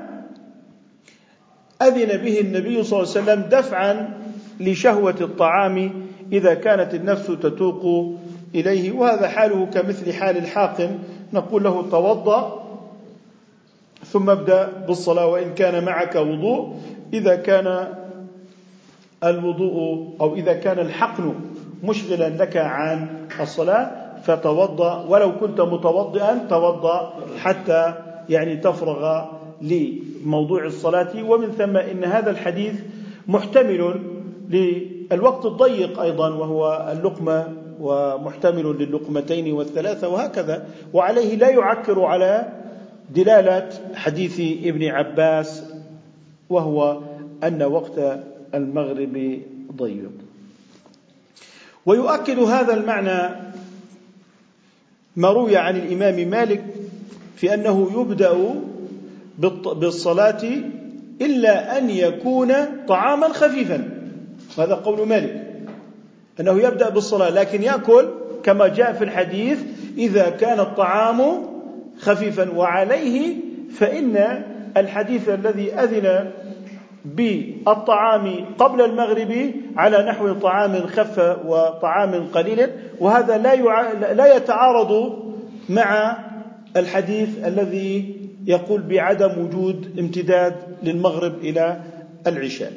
أذن به النبي صلى الله عليه وسلم دفعا لشهوة الطعام إذا كانت النفس تتوق إليه، وهذا حاله كمثل حال الحاقن. نقول له توضأ ثم ابدأ بالصلاة وإن كان معك وضوء. إذا كان الوضوء أو إذا كان الحقن مشغلا لك عن الصلاة فتوضأ، ولو كنت متوضئا توضأ حتى يعني تفرغ لموضوع الصلاة. ومن ثم إن هذا الحديث محتمل للوقت الضيق أيضا وهو اللقمة، ومحتمل للقمتين والثلاثة وهكذا، وعليه لا يعكر على دلالة حديث ابن عباس وهو أن وقت المغرب ضيق. ويؤكد هذا المعنى ما روي عن الإمام مالك في أنه يبدأ بالصلاة إلا أن يكون طعاما خفيفا. هذا قول مالك أنه يبدأ بالصلاة لكن يأكل كما جاء في الحديث إذا كان الطعام خفيفا. وعليه فإن الحديث الذي أذن بالطعام قبل المغرب على نحو طعام خف وطعام قليل، وهذا لا يع... لا يتعارض مع الحديث الذي يقول بعدم وجود امتداد للمغرب إلى العشاء.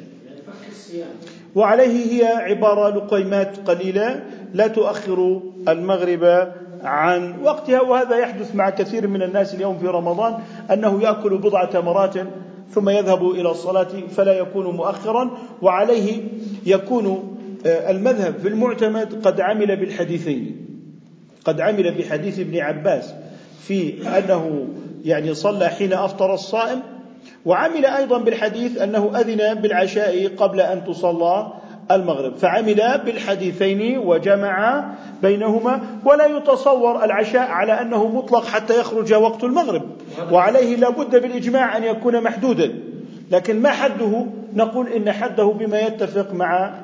وعليه هي عبارة لقيمات قليلة لا تؤخر المغرب عن وقتها. وهذا يحدث مع كثير من الناس اليوم في رمضان أنه يأكل بضع تمرات ثم يذهب إلى الصلاة فلا يكون مؤخرا. وعليه يكون المذهب في المعتمد قد عمل بالحديثين، قد عمل بحديث ابن عباس في أنه يعني صلى حين أفطر الصائم، وعمل أيضا بالحديث أنه أذن بالعشاء قبل أن تصلى المغرب، فعمل بالحديثين وجمع بينهما. ولا يتصور العشاء على أنه مطلق حتى يخرج وقت المغرب، وعليه لا بد بالإجماع أن يكون محدودا. لكن ما حده؟ نقول إن حده بما يتفق مع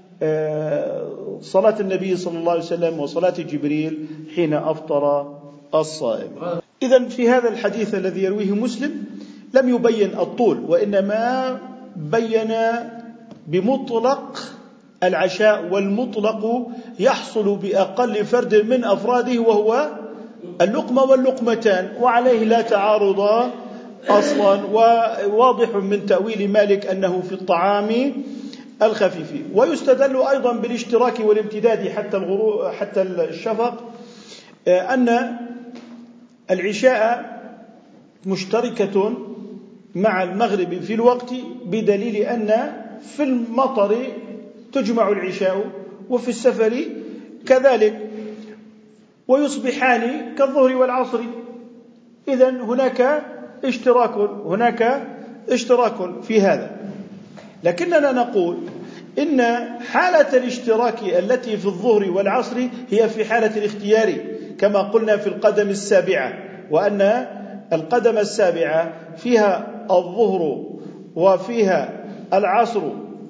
صلاة النبي صلى الله عليه وسلم وصلاة جبريل حين أفطر الصائم. إذن في هذا الحديث الذي يرويه مسلم لم يبين الطول، وإنما بين بمطلق العشاء، والمطلق يحصل بأقل فرد من أفراده وهو اللقمة واللقمتان، وعليه لا تعارض أصلا. وواضح من تأويل مالك أنه في الطعام الخفيف. ويستدل أيضا بالاشتراك والامتداد حتى الغروب حتى الشفق، أن العشاء مشتركة مع المغرب في الوقت، بدليل أن في المطر تجمع العشاء وفي السفر كذلك، ويصبحان كالظهر والعصر. إذن هناك اشتراك هناك اشتراك في هذا. لكننا نقول إن حالة الاشتراك التي في الظهر والعصر هي في حالة الاختيار، كما قلنا في القدم السابعة، وأن القدم السابعة فيها الظهر وفيها العصر،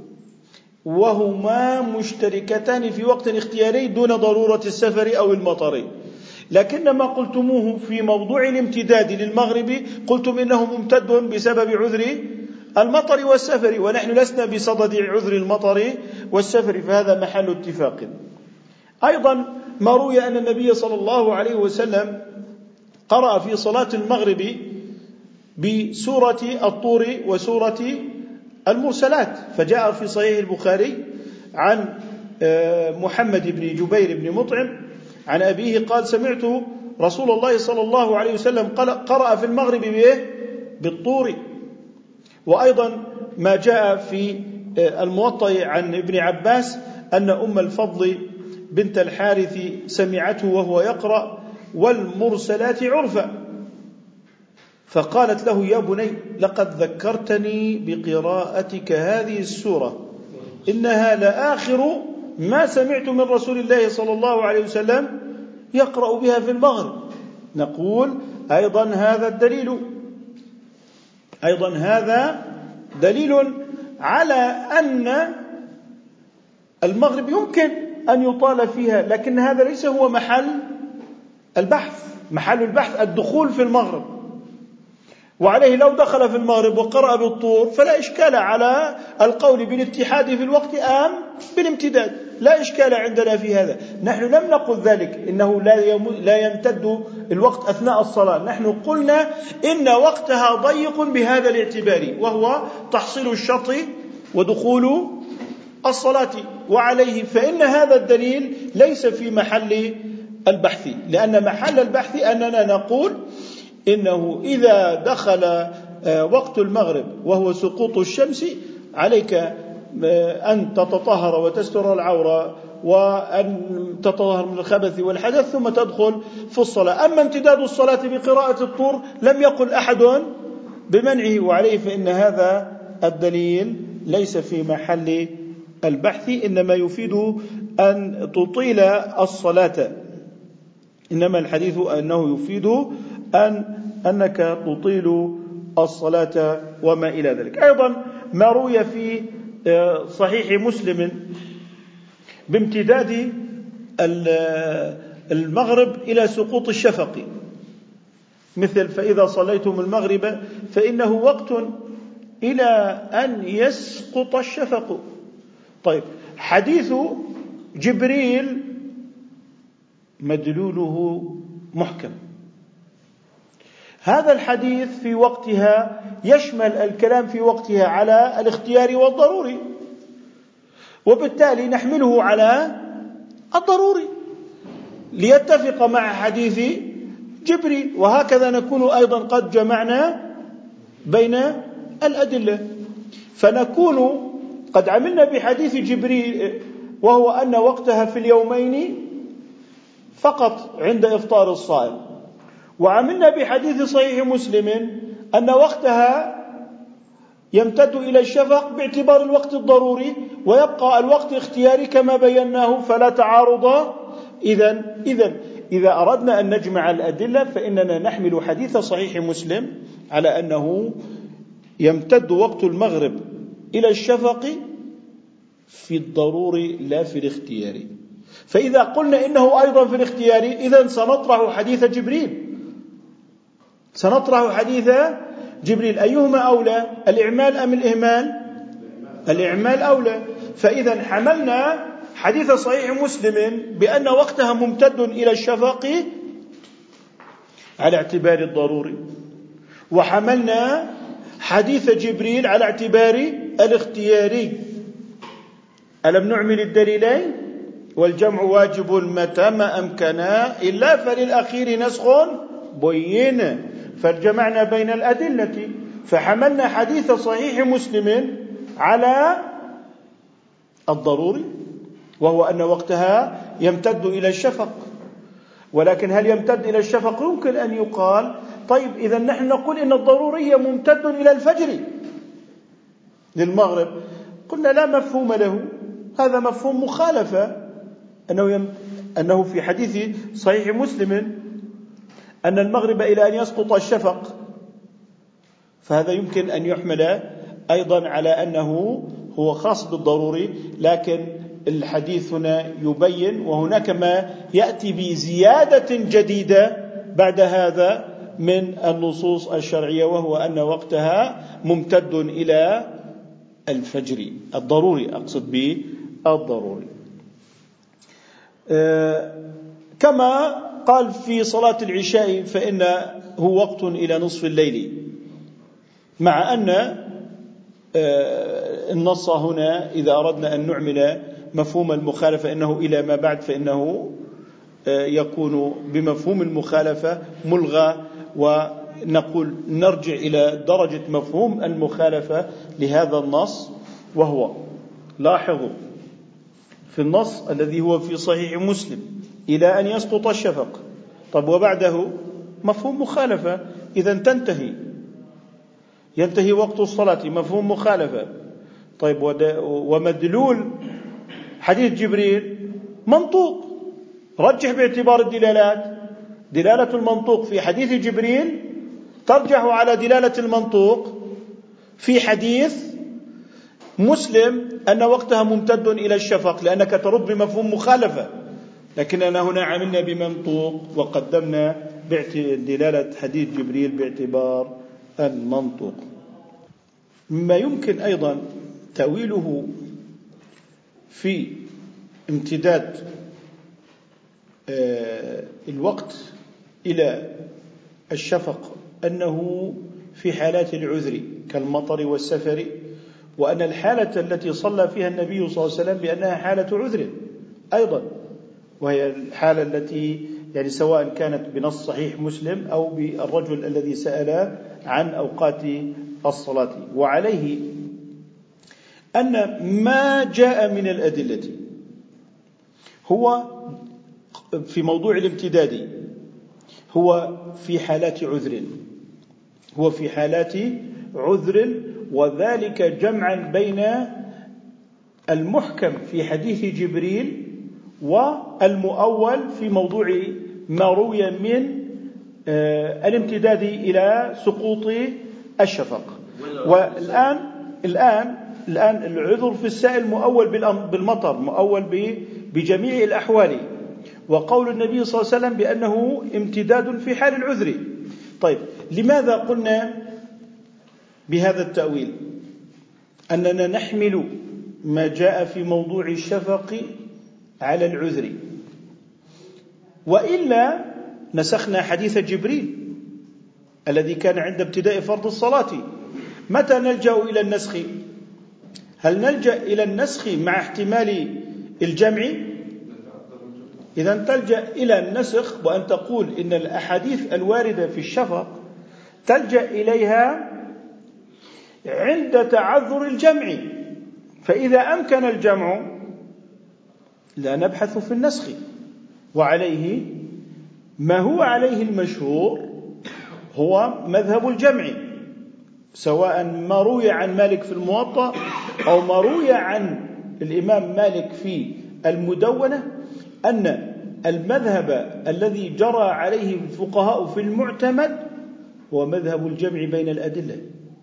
وهما مشتركتان في وقت اختياري دون ضرورة السفر أو المطر. لكن ما قلتموه في موضوع الامتداد للمغرب قلتم إنه ممتد بسبب عذر المطر والسفر، ونحن لسنا بصدد عذر المطر والسفر، فهذا محل اتفاق. أيضا ما روي أن النبي صلى الله عليه وسلم قرأ في صلاة المغرب بسورة الطور وسورة المرسلات، فجاء في صحيح البخاري عن محمد بن جبير بن مطعم عن أبيه قال: سمعت رسول الله صلى الله عليه وسلم قرأ في المغرب بالطور. وأيضا ما جاء في الموطأ عن ابن عباس أن أم الفضل بنت الحارث سمعته وهو يقرأ والمرسلات عرفا، فقالت له: يا بني لقد ذكرتني بقراءتك هذه السورة، إنها لآخر ما سمعت من رسول الله صلى الله عليه وسلم يقرأ بها في المغرب. نقول أيضا هذا الدليل أيضا هذا دليل على أن المغرب يمكن أن يطال فيها، لكن هذا ليس هو محل البحث. محل البحث الدخول في المغرب، وعليه لو دخل في المغرب وقرأ بالطور فلا إشكال على القول بالاتحاد في الوقت آم بالامتداد، لا إشكال عندنا في هذا. نحن لم نقل ذلك إنه لا يمتد الوقت أثناء الصلاة، نحن قلنا إن وقتها ضيق بهذا الاعتبار، وهو تحصيل الشرط ودخول الصلاة، وعليه فإن هذا الدليل ليس في محل البحث، لأن محل البحث أننا نقول إنه إذا دخل وقت المغرب وهو سقوط الشمس عليك أن تتطهر وتستر العورة وأن تتطهر من الخبث والحدث ثم تدخل في الصلاة. أما امتداد الصلاة بقراءة الطور لم يقل أحد بمنعه، وعليه فإن هذا الدليل ليس في محل البحث، إنما يفيد أن تطيل الصلاة، إنما الحديث أنه يفيد أن أنك تطيل الصلاة وما إلى ذلك. أيضا ما روي في صحيح مسلم بامتداد المغرب إلى سقوط الشفق، مثل: فإذا صليتم المغرب فإنه وقت إلى أن يسقط الشفق. طيب، حديث جبريل مدلوله محكم. هذا الحديث في وقتها يشمل الكلام في وقتها على الاختيار والضروري، وبالتالي نحمله على الضروري ليتفق مع حديث جبريل، وهكذا نكون أيضا قد جمعنا بين الأدلة، فنكون قد عملنا بحديث جبريل وهو أن وقتها في اليومين فقط عند إفطار الصائم، وعملنا بحديث صحيح مسلم أن وقتها يمتد إلى الشفق باعتبار الوقت الضروري، ويبقى الوقت اختياري كما بيناه، فلا تعارض. إذن إذن إذا أردنا أن نجمع الأدلة فإننا نحمل حديث صحيح مسلم على أنه يمتد وقت المغرب إلى الشفق في الضروري لا في الاختياري. فإذا قلنا إنه أيضا في الاختياري إذن سنطرح حديث جبريل سنطرح حديث جبريل، أيهما أولى، الإعمال أم الإهمال؟ الإعمال أولى. فإذا حملنا حديث صحيح مسلم بأن وقتها ممتد إلى الشفق على اعتبار الضروري، وحملنا حديث جبريل على اعتبار الاختياري. ألم نعمل الدليلين؟ والجمع واجب متى ما أمكنا، إلا فللأخير نسخ بين، فجمعنا بين الأدلة، فحملنا حديث صحيح مسلم على الضروري، وهو أن وقتها يمتد إلى الشفق. ولكن هل يمتد إلى الشفق؟ يمكن أن يقال طيب إذا نحن نقول إن الضروري ممتد إلى الفجر للمغرب. قلنا لا مفهوم له، هذا مفهوم مخالفة، أنه, يم... أنه في حديث صحيح مسلم أن المغرب إلى أن يسقط الشفق، فهذا يمكن أن يحمل أيضا على أنه هو خاص بالضروري. لكن الحديث هنا يبين، وهناك ما يأتي بزيادة جديدة بعد هذا من النصوص الشرعية، وهو أن وقتها ممتد إلى الفجر الضروري، أقصد به الضروري. آه كما قال في صلاة العشاء فإنه وقت إلى نصف الليل، مع أن آه النص هنا إذا أردنا أن نعمل مفهوم المخالفة إنه إلى ما بعد، فإنه آه يكون بمفهوم المخالفة ملغى، ونقول نرجع إلى درجة مفهوم المخالفة لهذا النص. وهو لاحظوا في النص الذي هو في صحيح مسلم إلى أن يسقط الشفق، طب وبعده مفهوم مخالفة، إذا تنتهي ينتهي وقت الصلاة، مفهوم مخالفة. طيب ومدلول حديث جبريل منطوق، رجح باعتبار الدلالات، دلالة المنطوق في حديث جبريل ترجح على دلالة المنطوق في حديث مسلم أن وقتها ممتد إلى الشفق، لأنك ترد بمفهوم مخالفة، لكننا هنا عملنا بمنطوق وقدمنا دلالة حديث جبريل باعتبار المنطوق. مما يمكن أيضا تأويله في امتداد الوقت إلى الشفق أنه في حالات العذر كالمطر والسفر، وأن الحالة التي صلى فيها النبي صلى الله عليه وسلم بأنها حالة عذر أيضا، وهي الحالة التي يعني سواء كانت بنص صحيح مسلم أو بالرجل الذي سأل عن أوقات الصلاة. وعليه أن ما جاء من الأدلة هو في موضوع الامتداد هو في حالات عذر، هو في حالات عذر، وذلك جمعا بين المحكم في حديث جبريل والمؤول في موضوع ما روي من الامتداد إلى سقوط الشفق. والآن الآن الآن العذر في السائل مؤول بالمطر، مؤول بجميع الأحوال، وقول النبي صلى الله عليه وسلم بأنه امتداد في حال العذر. طيب لماذا قلنا بهذا التأويل أننا نحمل ما جاء في موضوع الشفق على العذر، وإلا نسخنا حديث جبريل الذي كان عند ابتداء فرض الصلاة؟ متى نلجأ إلى النسخ؟ هل نلجأ إلى النسخ مع احتمال الجمع؟ إذا تلجأ إلى النسخ وأن تقول إن الأحاديث الواردة في الشفق تلجأ إليها عند تعذر الجمع، فإذا أمكن الجمع لا نبحث في النسخ. وعليه ما هو عليه المشهور هو مذهب الجمع، سواء ما روي عن مالك في الموطأ أو ما روي عن الإمام مالك في المدونة، أن المذهب الذي جرى عليه الفقهاء في المعتمد هو مذهب الجمع بين الأدلة.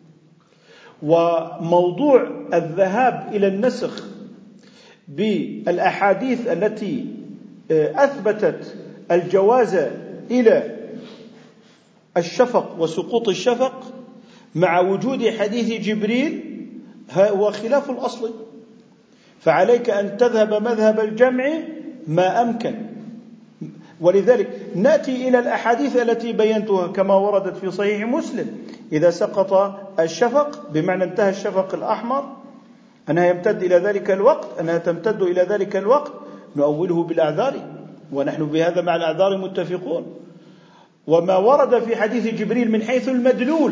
وموضوع الذهاب إلى النسخ بالأحاديث التي أثبتت الجواز إلى الشفق وسقوط الشفق مع وجود حديث جبريل هو خلاف الأصل، فعليك أن تذهب مذهب الجمع ما أمكن. ولذلك نأتي إلى الأحاديث التي بينتها كما وردت في صحيح مسلم: إذا سقط الشفق بمعنى انتهى الشفق الأحمر أنها يمتد إلى ذلك الوقت أنها تمتد إلى ذلك الوقت نؤوله بالأعذار، ونحن بهذا مع الأعذار متفقون. وما ورد في حديث جبريل من حيث المدلول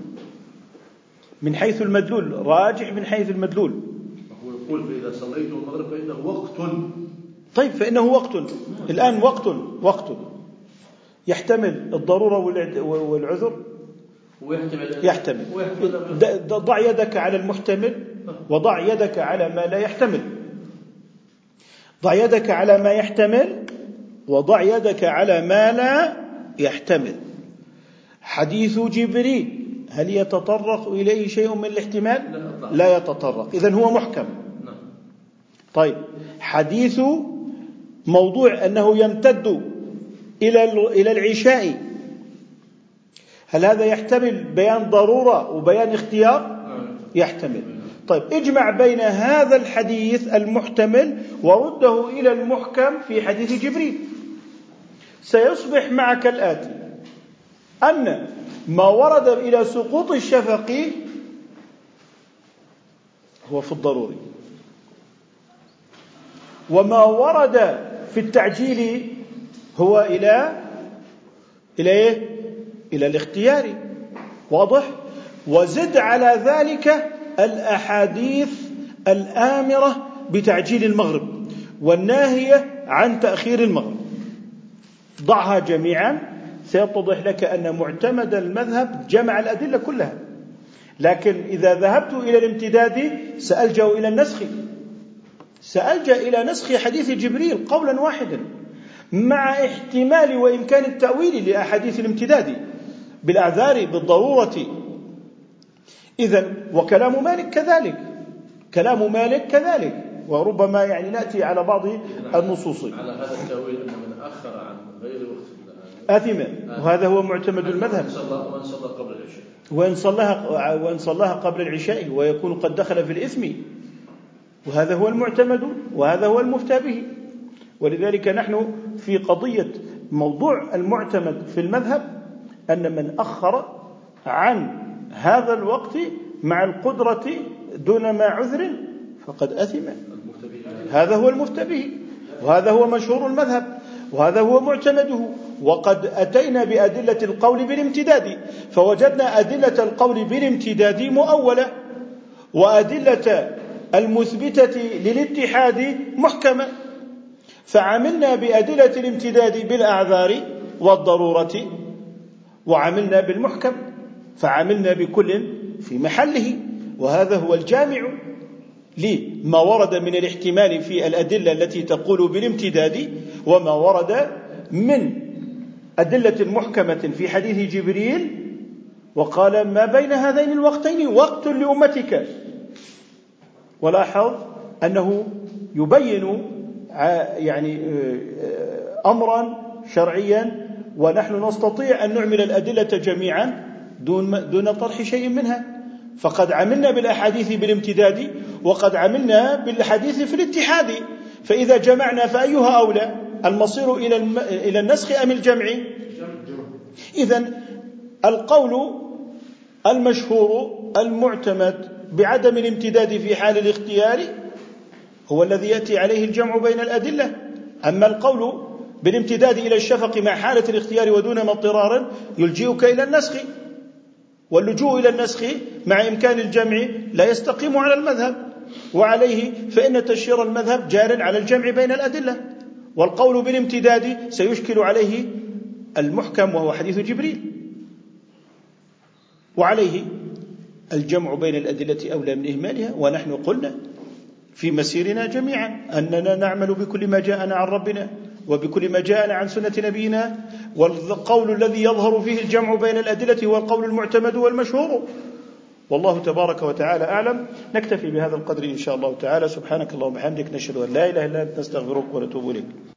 من حيث المدلول راجح من حيث المدلول. هو يقول فإذا صليتم المغرب فإنه وقت. طيب فإنه وقت الآن وقت وقت يحتمل الضرورة والعذر، يحتمل. ضع يدك على المحتمل وضع يدك على ما لا يحتمل. ضع يدك على ما يحتمل وضع يدك على ما لا يحتمل. حديث جبريل هل يتطرق إليه شيء من الاحتمال؟ لا يتطرق، إذن هو محكم. طيب حديث موضوع أنه يمتد إلى العشاء، هل هذا يحتمل بيان ضرورة وبيان اختيار؟ يحتمل. طيب اجمع بين هذا الحديث المحتمل ورده إلى المحكم في حديث جبريل، سيصبح معك الآتي: أن ما ورد إلى سقوط الشفق هو في الضروري، وما ورد في التعجيل هو إلى إلى إيه؟ إلى الاختيار. واضح؟ وزد على ذلك الأحاديث الآمرة بتعجيل المغرب والناهية عن تأخير المغرب، ضعها جميعا سيتضح لك أن معتمد المذهب جمع الأدلة كلها. لكن إذا ذهبت إلى الامتداد سألجأ إلى النسخ سألجأ إلى نسخ حديث جبريل قولا واحدا مع احتمال وإمكان التأويل لأحاديث الامتداد بالأعذار بالضرورة. إذن وكلام مالك كذلك كلام مالك كذلك وربما يعني نأتي على بعض النصوص. على هذا التأويل أن من أخر عن غير وقت آثم، وهذا هو معتمد المذهب. وإن صلى قبل العشاء وإن صلاها وإن صلاها قبل العشاء ويكون قد دخل في الإثم، وهذا هو المعتمد وهذا هو المفتى به. ولذلك نحن في قضية موضوع المعتمد في المذهب أن من أخر عن هذا الوقت مع القدرة دون ما عذر فقد أثم، هذا هو المفتى به، وهذا هو مشهور المذهب، وهذا هو معتمده. وقد أتينا بأدلة القول بالامتداد، فوجدنا أدلة القول بالامتداد مؤولة، وأدلة المثبتة للاتحاد محكمة، فعملنا بأدلة الامتداد بالأعذار والضرورة، وعملنا بالمحكم فعملنا بكل في محله. وهذا هو الجامع لما ورد من الاحتمال في الأدلة التي تقول بالامتداد، وما ورد من أدلة محكمة في حديث جبريل. وقال: ما بين هذين الوقتين وقت لأمتك. ولاحظ أنه يبين يعني أمرا شرعيا، ونحن نستطيع أن نعمل الأدلة جميعا دون دون طرح شيء منها. فقد عملنا بالأحاديث بالامتداد، وقد عملنا بالحديث في الاتحاد. فإذا جمعنا فأيها أولى، المصير إلى إلى النسخ أم الجمع؟ إذن القول المشهور المعتمد بعدم الامتداد في حال الاختيار هو الذي يأتي عليه الجمع بين الأدلة. أما القول بالامتداد إلى الشفق مع حالة الاختيار ودون ما اضطرار يلجئك إلى النسخ، واللجوء إلى النسخ مع إمكان الجمع لا يستقيم على المذهب، وعليه فإن تشير المذهب جار على الجمع بين الأدلة. والقول بالامتداد سيشكل عليه المحكم وهو حديث جبريل، وعليه الجمع بين الأدلة أولى من إهمالها. ونحن قلنا في مسيرنا جميعا أننا نعمل بكل ما جاءنا عن ربنا وبكل ما جاءنا عن سنة نبينا، والقول الذي يظهر فيه الجمع بين الأدلة هو القول المعتمد والمشهور. والله تبارك وتعالى أعلم. نكتفي بهذا القدر إن شاء الله تعالى. سبحانك اللهم وبحمدك، نشهد أن لا إله إلا أنت، نستغفرك ونتوب إليك.